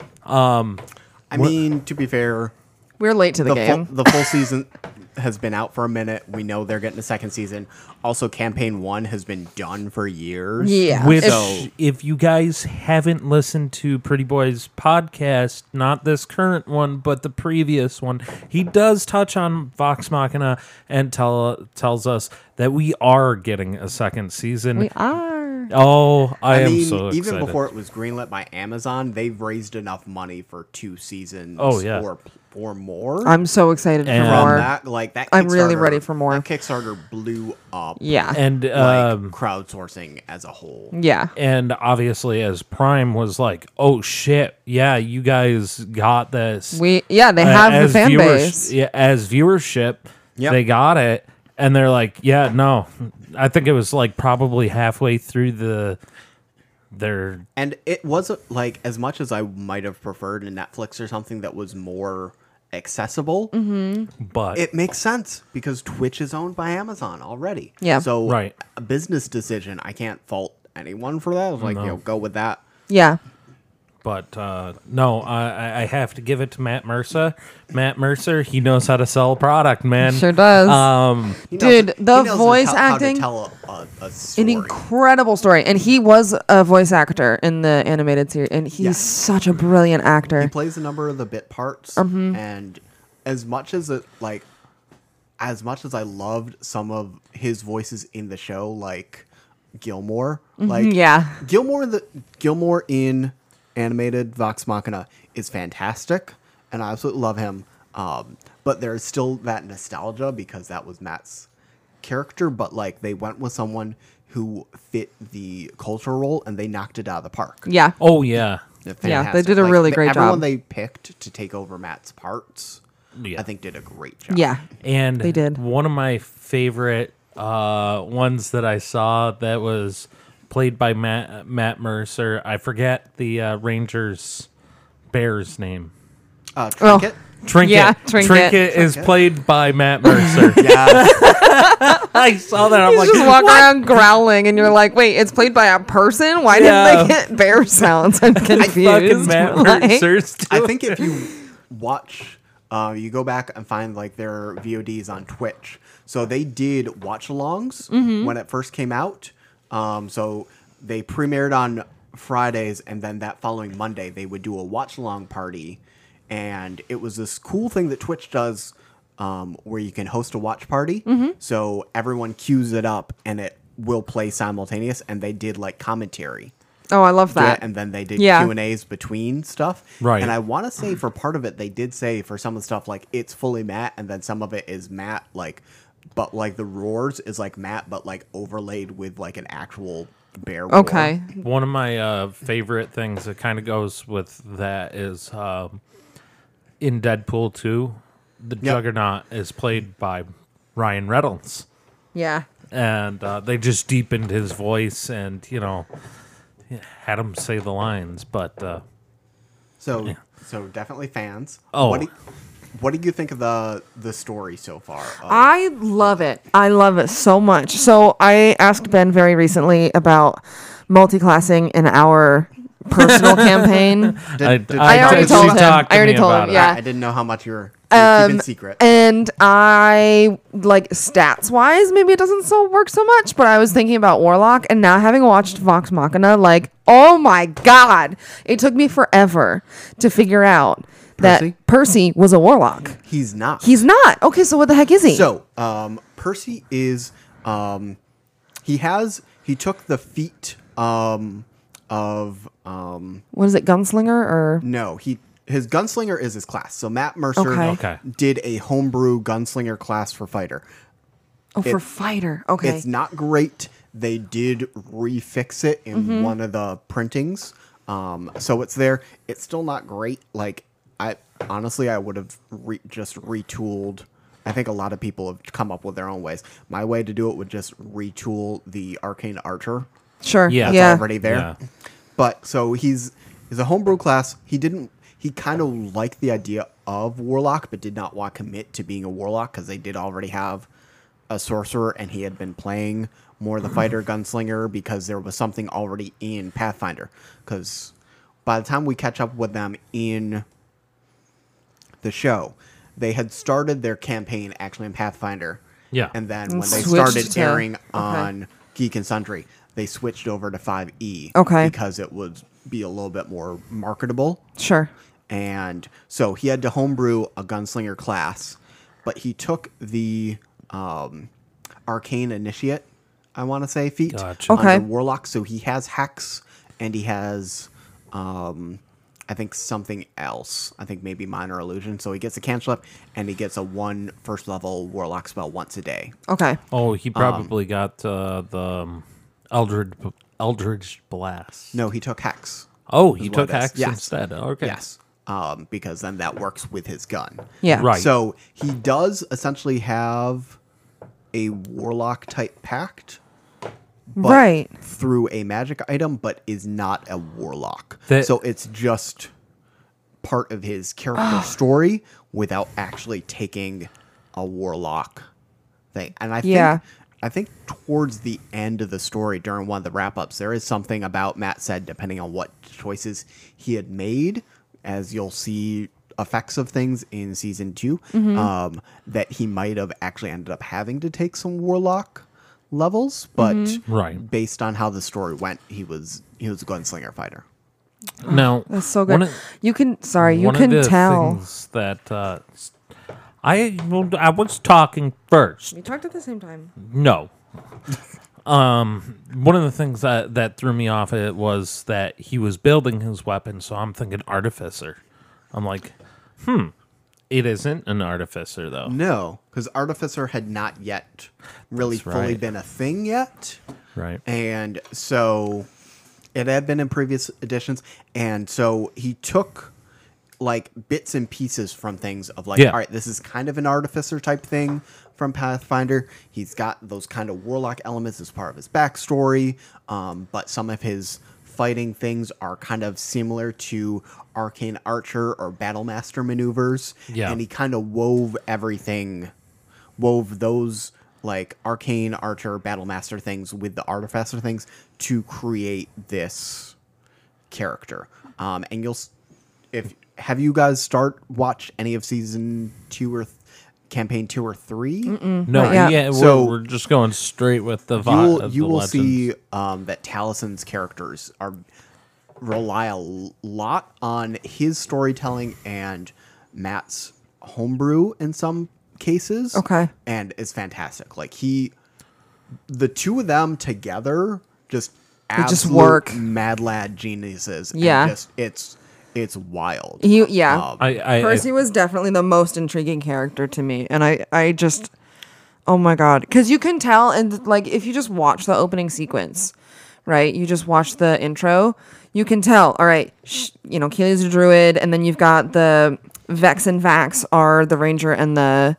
I mean, to be fair, We're late to the, game. the full season has been out for a minute. We know they're getting a second season. Also, Campaign 1 has been done for years. Yeah. Which, If- if you guys haven't listened to Pretty Boy's podcast, not this current one, but the previous one, he does touch on Vox Machina and tells us that we are getting a second season. we are. Oh, I am mean, so excited. even before it was greenlit by Amazon, they've raised enough money for 2 seasons Oh, yeah. or more. I'm so excited And- for From more. that, like that I'm really Kickstarter- ready for more. That Kickstarter blew up Yeah. and crowdsourcing as a whole. yeah. and obviously, as Prime was like, "Oh shit, yeah, you guys got this." They have the as fan base. Yeah, as viewership, Yep. they got it, and they're like, "Yeah, no." I think it was like probably halfway through their And it wasn't like, as much as I might have preferred a Netflix or something that was more accessible, but it makes sense because Twitch is owned by Amazon already. Yeah. So Right. a business decision, I can't fault anyone for that. I was like, go with that. Yeah. But no, I have to give it to Matt Mercer. Matt Mercer, he knows how to sell a product, man. Sure does. He Dude, knows- the he knows voice how to acting- tell a An story. incredible story. And he was a voice actor in the animated series. And he's Yes. such a brilliant actor. He plays a number of the bit parts, Mm-hmm. and as much as I loved some of his voices in the show, like Gilmore, like yeah. Gilmore in animated Vox Machina is fantastic, and I absolutely love him. But there's still that nostalgia because that was Matt's character, but like they went with someone who fit the cultural role and they knocked it out of the park. Yeah. Oh yeah. Yeah, they did a really great job. Everyone they picked to take over Matt's parts, Yeah. I think, did a great job. Yeah. And They did. one of my favorite ones that I saw that was played by Matt Mercer. I forget the Rangers bear's name. Trinket. Trinket. Yeah, Trinket. Is played by Matt Mercer. Yeah. I saw that. I'm You like, just walk what? around growling, and you're like, "Wait, it's played by a person? Why Yeah. didn't they get bear sounds?" I'm confused. Fucking Matt Like- Mercer's I doing think if you watch, you go back and find like their VODs on Twitch. So they did watch-alongs when it first came out. So they premiered on Fridays, and then that following Monday they would do a watch-along party, and it was this cool thing that Twitch does, where you can host a watch party. So everyone queues it up, and it will play simultaneous. And they did like commentary. Oh, I love that. And then they did Yeah. Q&As between stuff. Right. And I want to say for part of it, they did say for some of the stuff, like, it's fully Matt, and then some of it is Matt, like, but, like, the roars is, like, Matt, but, like, overlaid with, like, an actual bear roar. Okay. One of my favorite things that kind of goes with that is in Deadpool 2, the Juggernaut is played by Ryan Reynolds. Yeah. And they just deepened his voice and, had him say the lines. But So definitely fans. Oh. What do you think of the story so far? I love it. I love it so much. So I asked Ben very recently about multi-classing in our personal campaign. I already told him. talked to I already me told about him, it. yeah. I didn't know how much you were keeping secret. And I, like, stats wise, maybe it doesn't so work so much, but I was thinking about Warlock, and now having watched Vox Machina, like, oh my God, it took me forever to figure out that Percy? Percy was a Warlock. He's not. He's not. Okay, so what the heck is he? So, Percy is, he took the feat, of, what is it, Gunslinger or? no, his gunslinger is his class. So Matt Mercer Okay. did a homebrew gunslinger class for fighter. Oh, for fighter. Okay. It's not great. They did refix it in one of the printings. So it's there. It's still not great. Like, I would have just retooled. I think a lot of people have come up with their own ways. My way to do it would just retool the Arcane Archer. Sure. Yeah. Yeah. It's already there. Yeah. But so he's a homebrew class. He kind of liked the idea of Warlock, but did not want to commit to being a Warlock because they did already have a sorcerer, and he had been playing more the fighter gunslinger because there was something already in Pathfinder. Because by the time we catch up with them in the show, they had started their campaign actually in Pathfinder. Yeah. And then when they Switched started to- airing okay. on Geek and Sundry, they switched over to 5e. Okay. Because it would be a little bit more marketable. Sure. And so he had to homebrew a gunslinger class, but he took the Arcane Initiate, I want to say, feat Gotcha. under Okay. Warlock. So he has Hex, and he has, I think, something else. I think maybe Minor Illusion. So he gets a cancel up, and he gets a 1 first level Warlock spell once a day. Okay. Oh, he probably got the Eldritch Blast. No, he took Hex. Oh, he what took it is. Hex Yes. instead. Okay. Yes. Because then that works with his gun. Yeah. Right. So he does essentially have a warlock type pact, but Right. through a magic item, but is not a warlock. That- So it's just part of his character story without actually taking a warlock thing. And Yeah. I think towards the end of the story, during one of the wrap ups, there is something about Matt said, depending on what choices he had made, as you'll see effects of things in season 2, that he might have actually ended up having to take some warlock levels, but Right. based on how the story went, he was a gunslinger fighter. Now That's so good. You can one of the tell. things that I was talking first. We talked at the same time. No. one of the things that threw me off it was that he was building his weapon, so I'm thinking artificer. I'm like, it isn't an artificer though. No, because Artificer had not yet really That's fully right. been a thing yet. Right. And so it had been in previous editions. And so he took like bits and pieces from things of like, Yeah. all right, this is kind of an Artificer type thing from Pathfinder. He's got those kind of warlock elements as part of his backstory. But some of his fighting things are kind of similar to Arcane Archer or Battlemaster maneuvers. Yeah. And he kind of wove those like Arcane Archer Battlemaster things with the Artificer things to create this character. And have you guys watch any of season 2 or campaign 2 or 3? No, Not yet. yeah, So- we're just going straight with the You will legends. see that Talison's characters rely a lot on his storytelling and Matt's homebrew in some cases. Okay. And it's fantastic. Like the two of them together just just absolute work. mad lad geniuses. And Yeah. it's wild. Percy was definitely the most intriguing character to me, and I just, oh my god, because you can tell, and like if you just watch the opening sequence, right? You just watch the intro, you can tell. All right, Keely's a druid, and then you've got the Vex and Vax are the ranger and the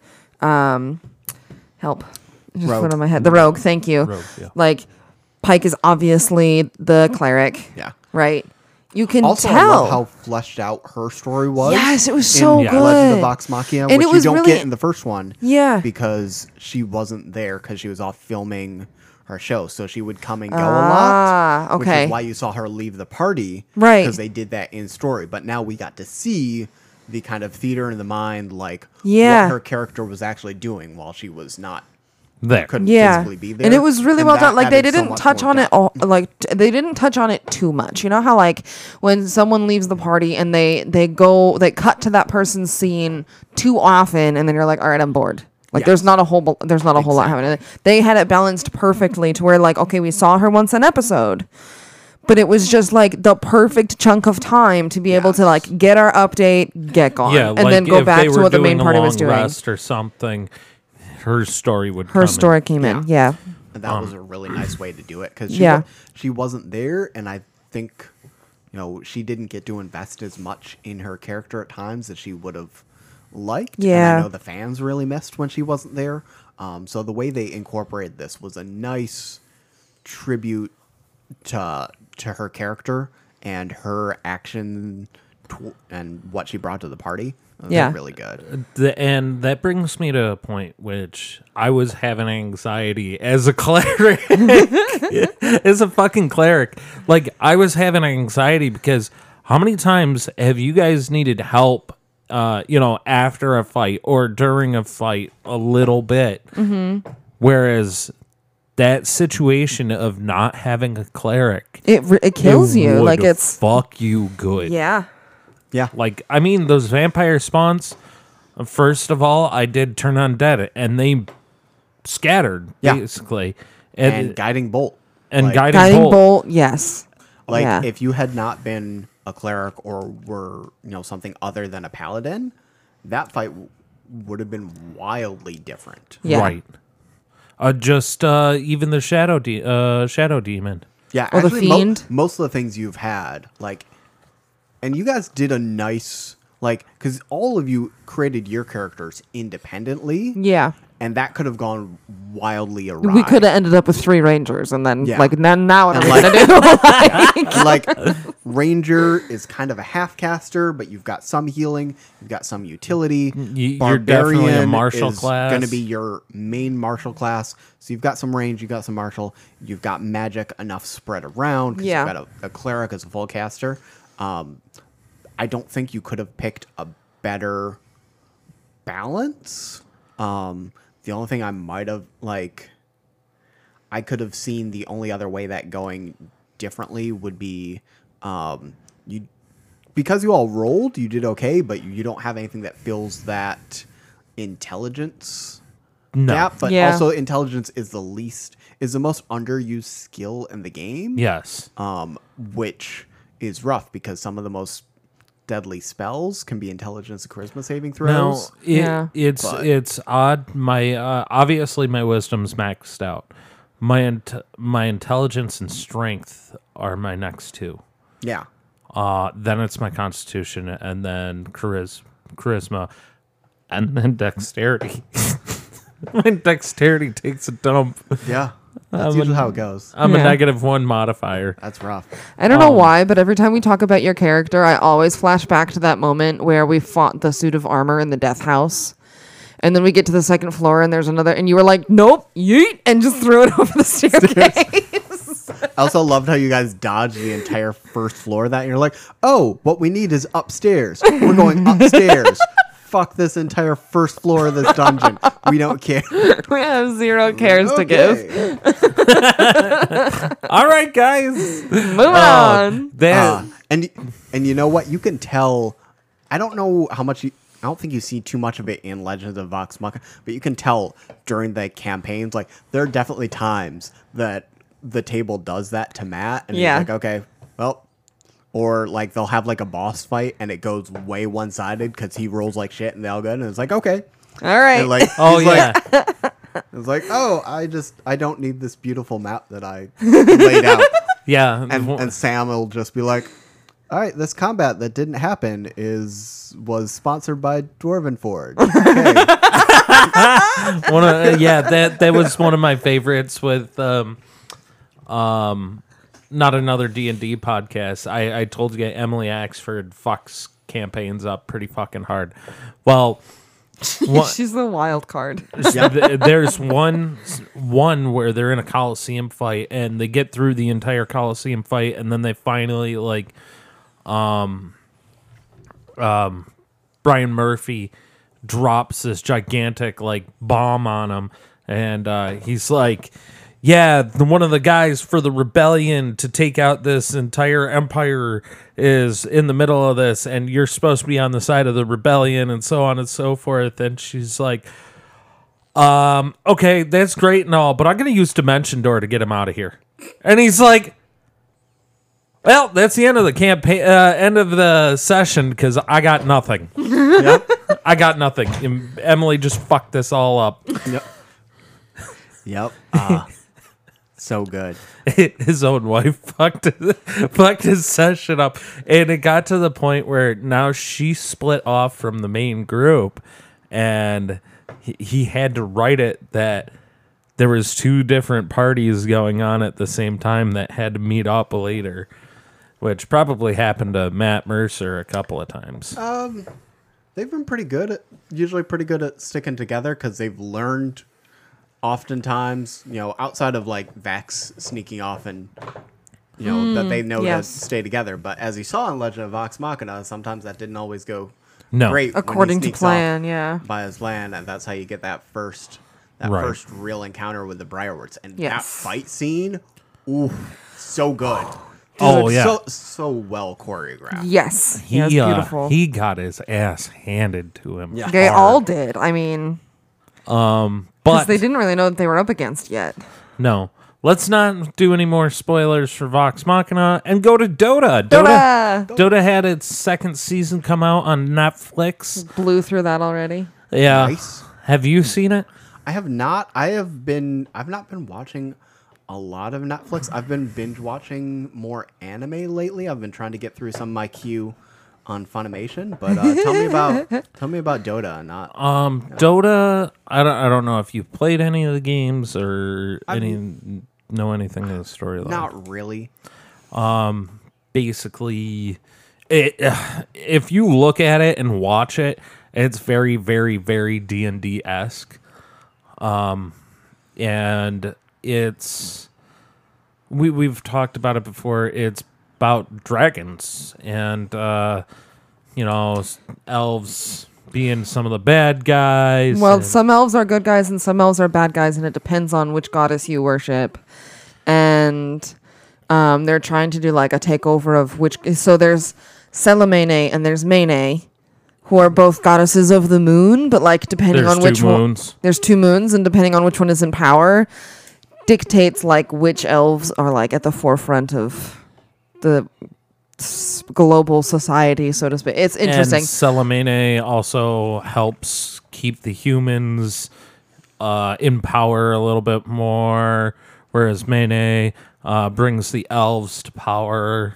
help. I just Rogue. put it on my head. The rogue. Thank you. Rogue, yeah. Like Pike is obviously the cleric. Yeah. Right. You can Also, tell. I love how fleshed out her story was. Yes, it was so in good. Legend of Vox Machina, And which it was you don't really- get in the first one. Yeah. Because she wasn't there because she was off filming her show, so she would come and go a Ah, lot. Which okay. is why you saw her leave the party, Right. Because they did that in story. But now we got to see the kind of theater in the mind, like Yeah. what her character was actually doing while she was not there. couldn't Yeah, physically be there. and it was really And well that done. Like they added so didn't much touch more on it depth. all. They didn't touch on it too much. You know how like when someone leaves the party and they cut to that person's scene too often, and then you're like, all right, I'm bored. Like Yes. there's not a whole lot happening. They had it balanced perfectly to where like, okay, we saw her once an episode, but it was just like the perfect chunk of time to be able to like get our update, get gone, Yeah, and like then go if back they to were what the main doing a party was long doing. rest or something, her story would Her come story in. came in. Yeah. And that was a really nice way to do it because Yeah. she wasn't there, and I think she didn't get to invest as much in her character at times as she would have liked. Yeah. And I know the fans really missed when she wasn't there. So the way they incorporated this was a nice tribute to her character and her action and what she brought to the party. It was Yeah. really good. And that brings me to a point which I was having anxiety as a cleric, as a fucking cleric. Like I was having anxiety because how many times have you guys needed help? After a fight or during a fight, a little bit. Mm-hmm. Whereas that situation of not having a cleric, It kills you. would Like it's fuck you good. yeah. Yeah. Like, I mean, those vampire spawns, first of all, I did turn undead, and they scattered, Yeah. basically. And Guiding Bolt. and Like, guiding, Guiding bolt. bolt, yes. Like, Yeah. if you had not been a cleric or were, something other than a paladin, that fight would have been wildly different. Yeah. Right. Even the shadow demon. Yeah, Or the actually, fiend. most of the things you've had, and you guys did a nice, because all of you created your characters independently, Yeah. and that could have gone wildly awry. We could have ended up with 3 rangers, and then Yeah. now what are And we like- gonna do? like ranger is kind of a half caster, but you've got some healing, you've got some utility. You're definitely a martial class. Going to be your main martial class. So you've got some range, you've got some martial, you've got magic enough spread around. 'Cause Yeah. you've got a cleric as a full caster. I don't think you could have picked a better balance. The only thing I might have I could have seen the only other way that going differently would be because you all rolled, you did okay, but you don't have anything that fills that intelligence No. gap, but Yeah. also intelligence is the most underused skill in the game. Yes. Which is rough because some of the most deadly spells can be intelligence and charisma saving throws. No, Yeah. it's odd. My obviously my wisdom's maxed out. My intelligence and strength are my next two. Yeah. Then it's my constitution, and then charisma, and then dexterity. My dexterity takes a dump. Yeah. That's usually how it goes. I'm a Yeah. -1 modifier. That's rough. I don't know why, but every time we talk about your character, I always flash back to that moment where we fought the suit of armor in the death house. And then we get to the second floor and there's another, and you were like, nope, yeet, and just threw it over the staircase. I also loved how you guys dodged the entire first floor. That you're like, oh, what we need is upstairs. We're going upstairs. Fuck this entire first floor of this dungeon. We don't care. We have 0 cares to give. Okay. All right, guys. Move on. And you know what? You can tell. I don't know how much. I don't think you see too much of it in Legends of Vox Machina, but you can tell during the campaigns. Like there are definitely times that the table does that to Matt, and Yeah. he's like, okay, well. Or like they'll have like a boss fight and it goes way one-sided because he rolls like shit and they all good, and it's like, okay. All right. And like, Oh he's yeah. like, it's like, oh, I don't need this beautiful map that I laid out. Yeah. And Sam will just be like, all right, this combat that didn't happen was sponsored by Dwarven Forge. Okay. that was one of my favorites with not another D&D podcast. I told you Emily Axford fucks campaigns up pretty fucking hard. Well, She's the wild card. there's one where they're in a Coliseum fight and they get through the entire Coliseum fight and then they finally like Brian Murphy drops this gigantic like bomb on him and he's like, yeah, one of the guys for the rebellion to take out this entire empire is in the middle of this, and you're supposed to be on the side of the rebellion, and so on and so forth. And she's like, okay, that's great and all, but I'm going to use Dimension Door to get him out of here. And he's like, well, that's the end of the campaign, end of the session, because I got nothing. Yep. I got nothing. And Emily just fucked this all up. Yep. So good. His own wife fucked his session up, and it got to the point where now she split off from the main group, and he had to write it that there was 2 different parties going on at the same time that had to meet up later, which probably happened to Matt Mercer a couple of times. They've been usually pretty good at sticking together because they've learned. Oftentimes, outside of like Vax sneaking off and, that they know yes. to stay together. But as you saw in Legend of Vox Machina, sometimes that didn't always go No. great. when he According to sneaks plan, off yeah. by his plan, and that's how you get that first Right. real encounter with the Briarwoods. And that Yes. fight scene, ooh, so good. Oh, yeah. So well choreographed. Yes. He was beautiful. He got his ass handed to him. Yeah. They hard. all did. I mean, because But they didn't really know what they were up against yet. no. Let's not do any more spoilers for Vox Machina and go to Dota. Dota had its 2nd season come out on Netflix. Blew through that already. Yeah. Nice. Have you seen it? I have not. I've not been watching a lot of Netflix. I've been binge watching more anime lately. I've been trying to get through some of my queue on Funimation, but tell me about Dota. Dota, I don't know if you've played any of the games or know anything of the storyline. Not really. Basically, if you look at it and watch it, it's very, very, very D&D-esque. And it's we've talked about it before. It's about dragons and elves being some of the bad guys. Well, and- some elves are good guys and some elves are bad guys, and it depends on which goddess you worship. And they're trying to do like a takeover of which. So there's Selamene and there's Mene, who are both goddesses of the moon, but like depending There's on which two one, moons. there's two moons, and depending on which one is in power, dictates like which elves are like at the forefront of the global society, so to speak. It's interesting. And Salamene also helps keep the humans in power a little bit more, whereas Mene brings the elves to power.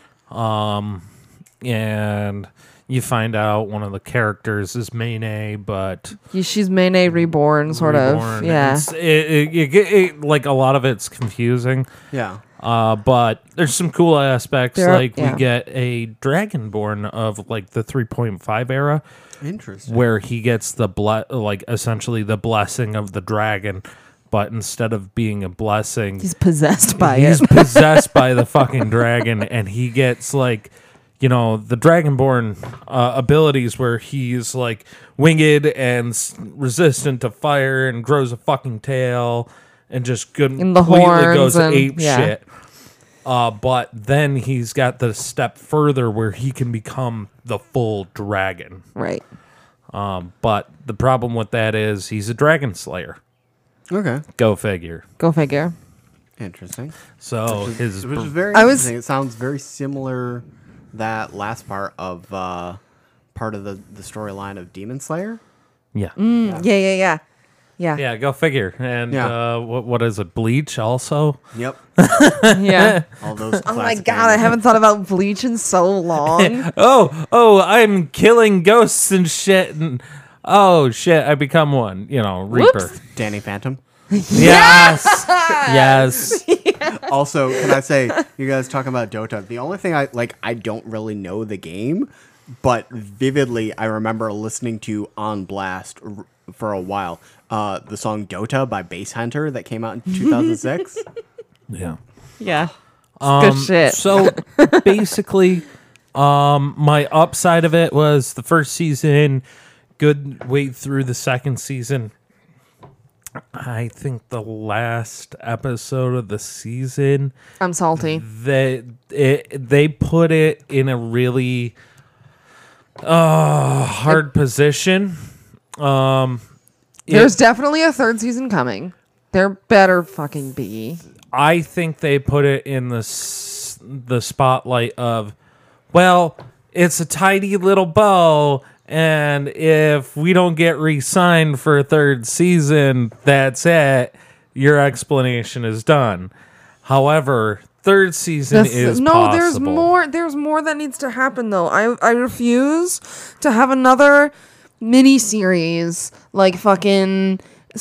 And you find out one of the characters is Mene, but She's Mene reborn, sort reborn. of. Yeah. Like a lot of it's confusing. Yeah. But there's some cool aspects. There are- Like yeah. we get a Dragonborn of like the 3.5 era, Interesting. where he gets the like essentially the blessing of the dragon, but instead of being a blessing, He's possessed by he's it. possessed by the fucking dragon, and he gets like, you know, the Dragonborn abilities where he's like winged and resistant to fire and grows a fucking tail and just completely horns goes and- ape yeah. shit. But then he's got the step further where he can become the full dragon. Right. But the problem with that is he's a dragon slayer. Okay. Go figure. Go figure. Interesting. So his Which is very I was- interesting. It sounds very similar, that last part of part of the storyline of Demon Slayer. yeah. Yeah. Yeah, go figure. And Yeah. what is it? Bleach also? Yep. Yeah. All those. Oh my classic god, I anime. haven't thought about Bleach in so long. Oh, I'm killing ghosts and shit. And oh shit, I become one. You know, Reaper. Whoops. Danny Phantom. Yes, yes. Also, can I say, you guys talking about Dota? The only thing I don't really know the game, but vividly I remember listening to on blast for a while the song Dota by Bass Hunter that came out in 2006. Yeah. Yeah. Good shit. So basically, my upside of it was the first season, good way through the second season. I think the last episode of the season, I'm salty. they put it in a really hard position. There's definitely a third season coming. There better fucking be. I think they put it in the spotlight of, well, it's a tidy little bow, and if we don't get re-signed for a third season, that's it. Your explanation is done. However, third season is possible. There's more that needs to happen though. I refuse to have another mini series like fucking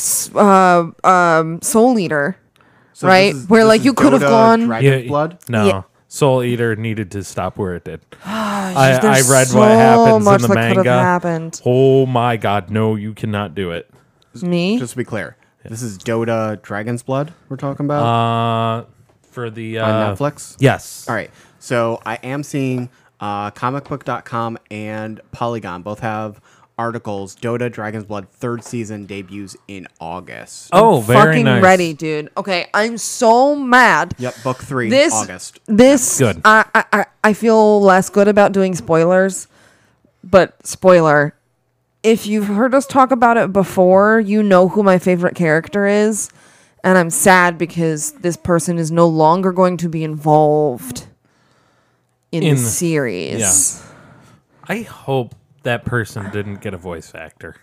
Soul Eater. So Right? Where, this like, is you could have Dota gone- Dragon's Blood. No. Yeah. Soul Eater needed to stop where it did. There's I read so what happens much in the that could have manga. happened. Oh my god, no, you cannot do it. Me? Just to be clear, this is Dota Dragon's Blood we're talking about For the on Netflix. Yes. All right. So I am seeing comicbook.com and Polygon both have articles. Dota Dragon's Blood third season debuts in August. Oh, very fucking nice. ready, dude. Okay, I'm so mad. Yep, book 3 This August. This Good. I feel less good about doing spoilers, but spoiler. If you've heard us talk about it before, you know who my favorite character is, and I'm sad because this person is no longer going to be involved in the series. I hope that person didn't get a voice actor.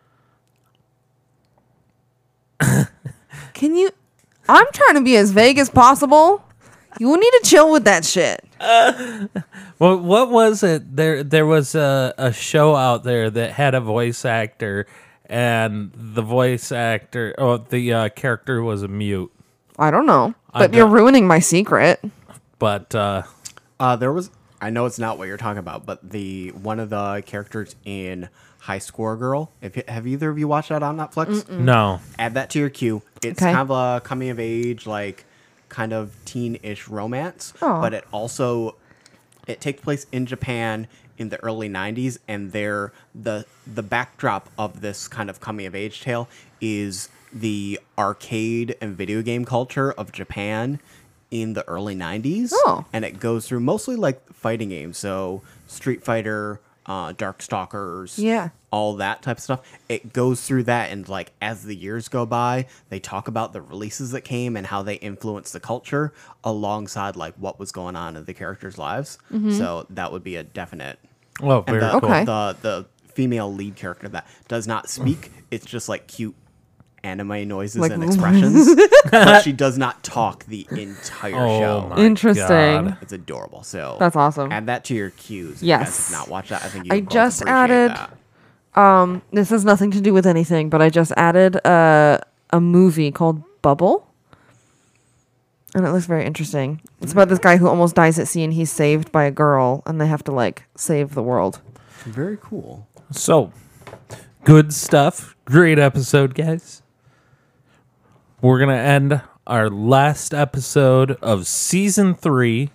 Can you? I'm trying to be as vague as possible. You need to chill with that shit. Well, what was it? There was a show out there that had a voice actor, and the voice actor, the character was a mute. I don't know, I but you're don't- ruining my secret. But There was, I know it's not what you're talking about, but the one of the characters in High Score Girl. Have either of you watched that on Netflix? no. Add that to your queue. It's Okay. kind of a coming of age, like kind of teen-ish romance, Aw. but it takes place in Japan in the early 90s, and the backdrop of this kind of coming of age tale is the arcade and video game culture of Japan in the early 90s. Oh. And it goes through mostly like fighting games, so Street Fighter, Darkstalkers, Yeah. all that type of stuff. It goes through that, and like as the years go by, they talk about the releases that came and how they influenced the culture alongside like what was going on in the characters' lives. So that would be a definite. Oh, And very the, cool. Okay. the female lead character that does not speak, it's just like cute anime noises Like- and expressions, but she does not talk the entire Oh show. my Interesting. God. It's adorable. So That's awesome. Add that to your cues. If Yes. you guys have not watched that, I think you I would both just appreciate added- that. This has nothing to do with anything, but I just added a movie called Bubble. And it looks very interesting. It's about this guy who almost dies at sea and he's saved by a girl and they have to like save the world. Very cool. So, good stuff. Great episode, guys. We're going to end our last episode of season 3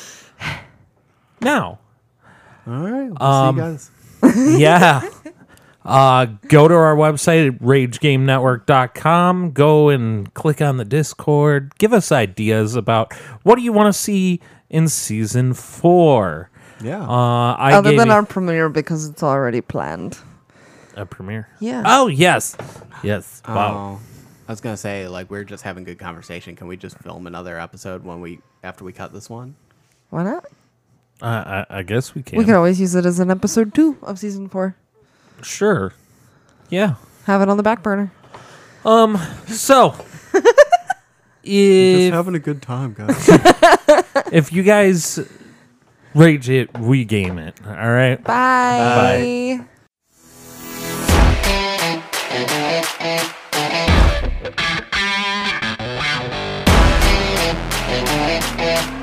now. All right. We'll see you guys. Yeah. Go to our website at RageGameNetwork.com. Go and click on the Discord. Give us ideas about what do you want to see in season 4. Yeah. Other than our premiere because it's already planned. a premiere. Yeah. Oh yes, yes. Wow. Oh, I was gonna say, like, we're just having good conversation. Can we just film another episode after we cut this one? Why not? I guess we can. We could always use it as an episode 2 of season 4. Sure. Yeah. Have it on the back burner. So, Just if having a good time, guys. if you guys rage it, we game it. All right. Bye. Bye.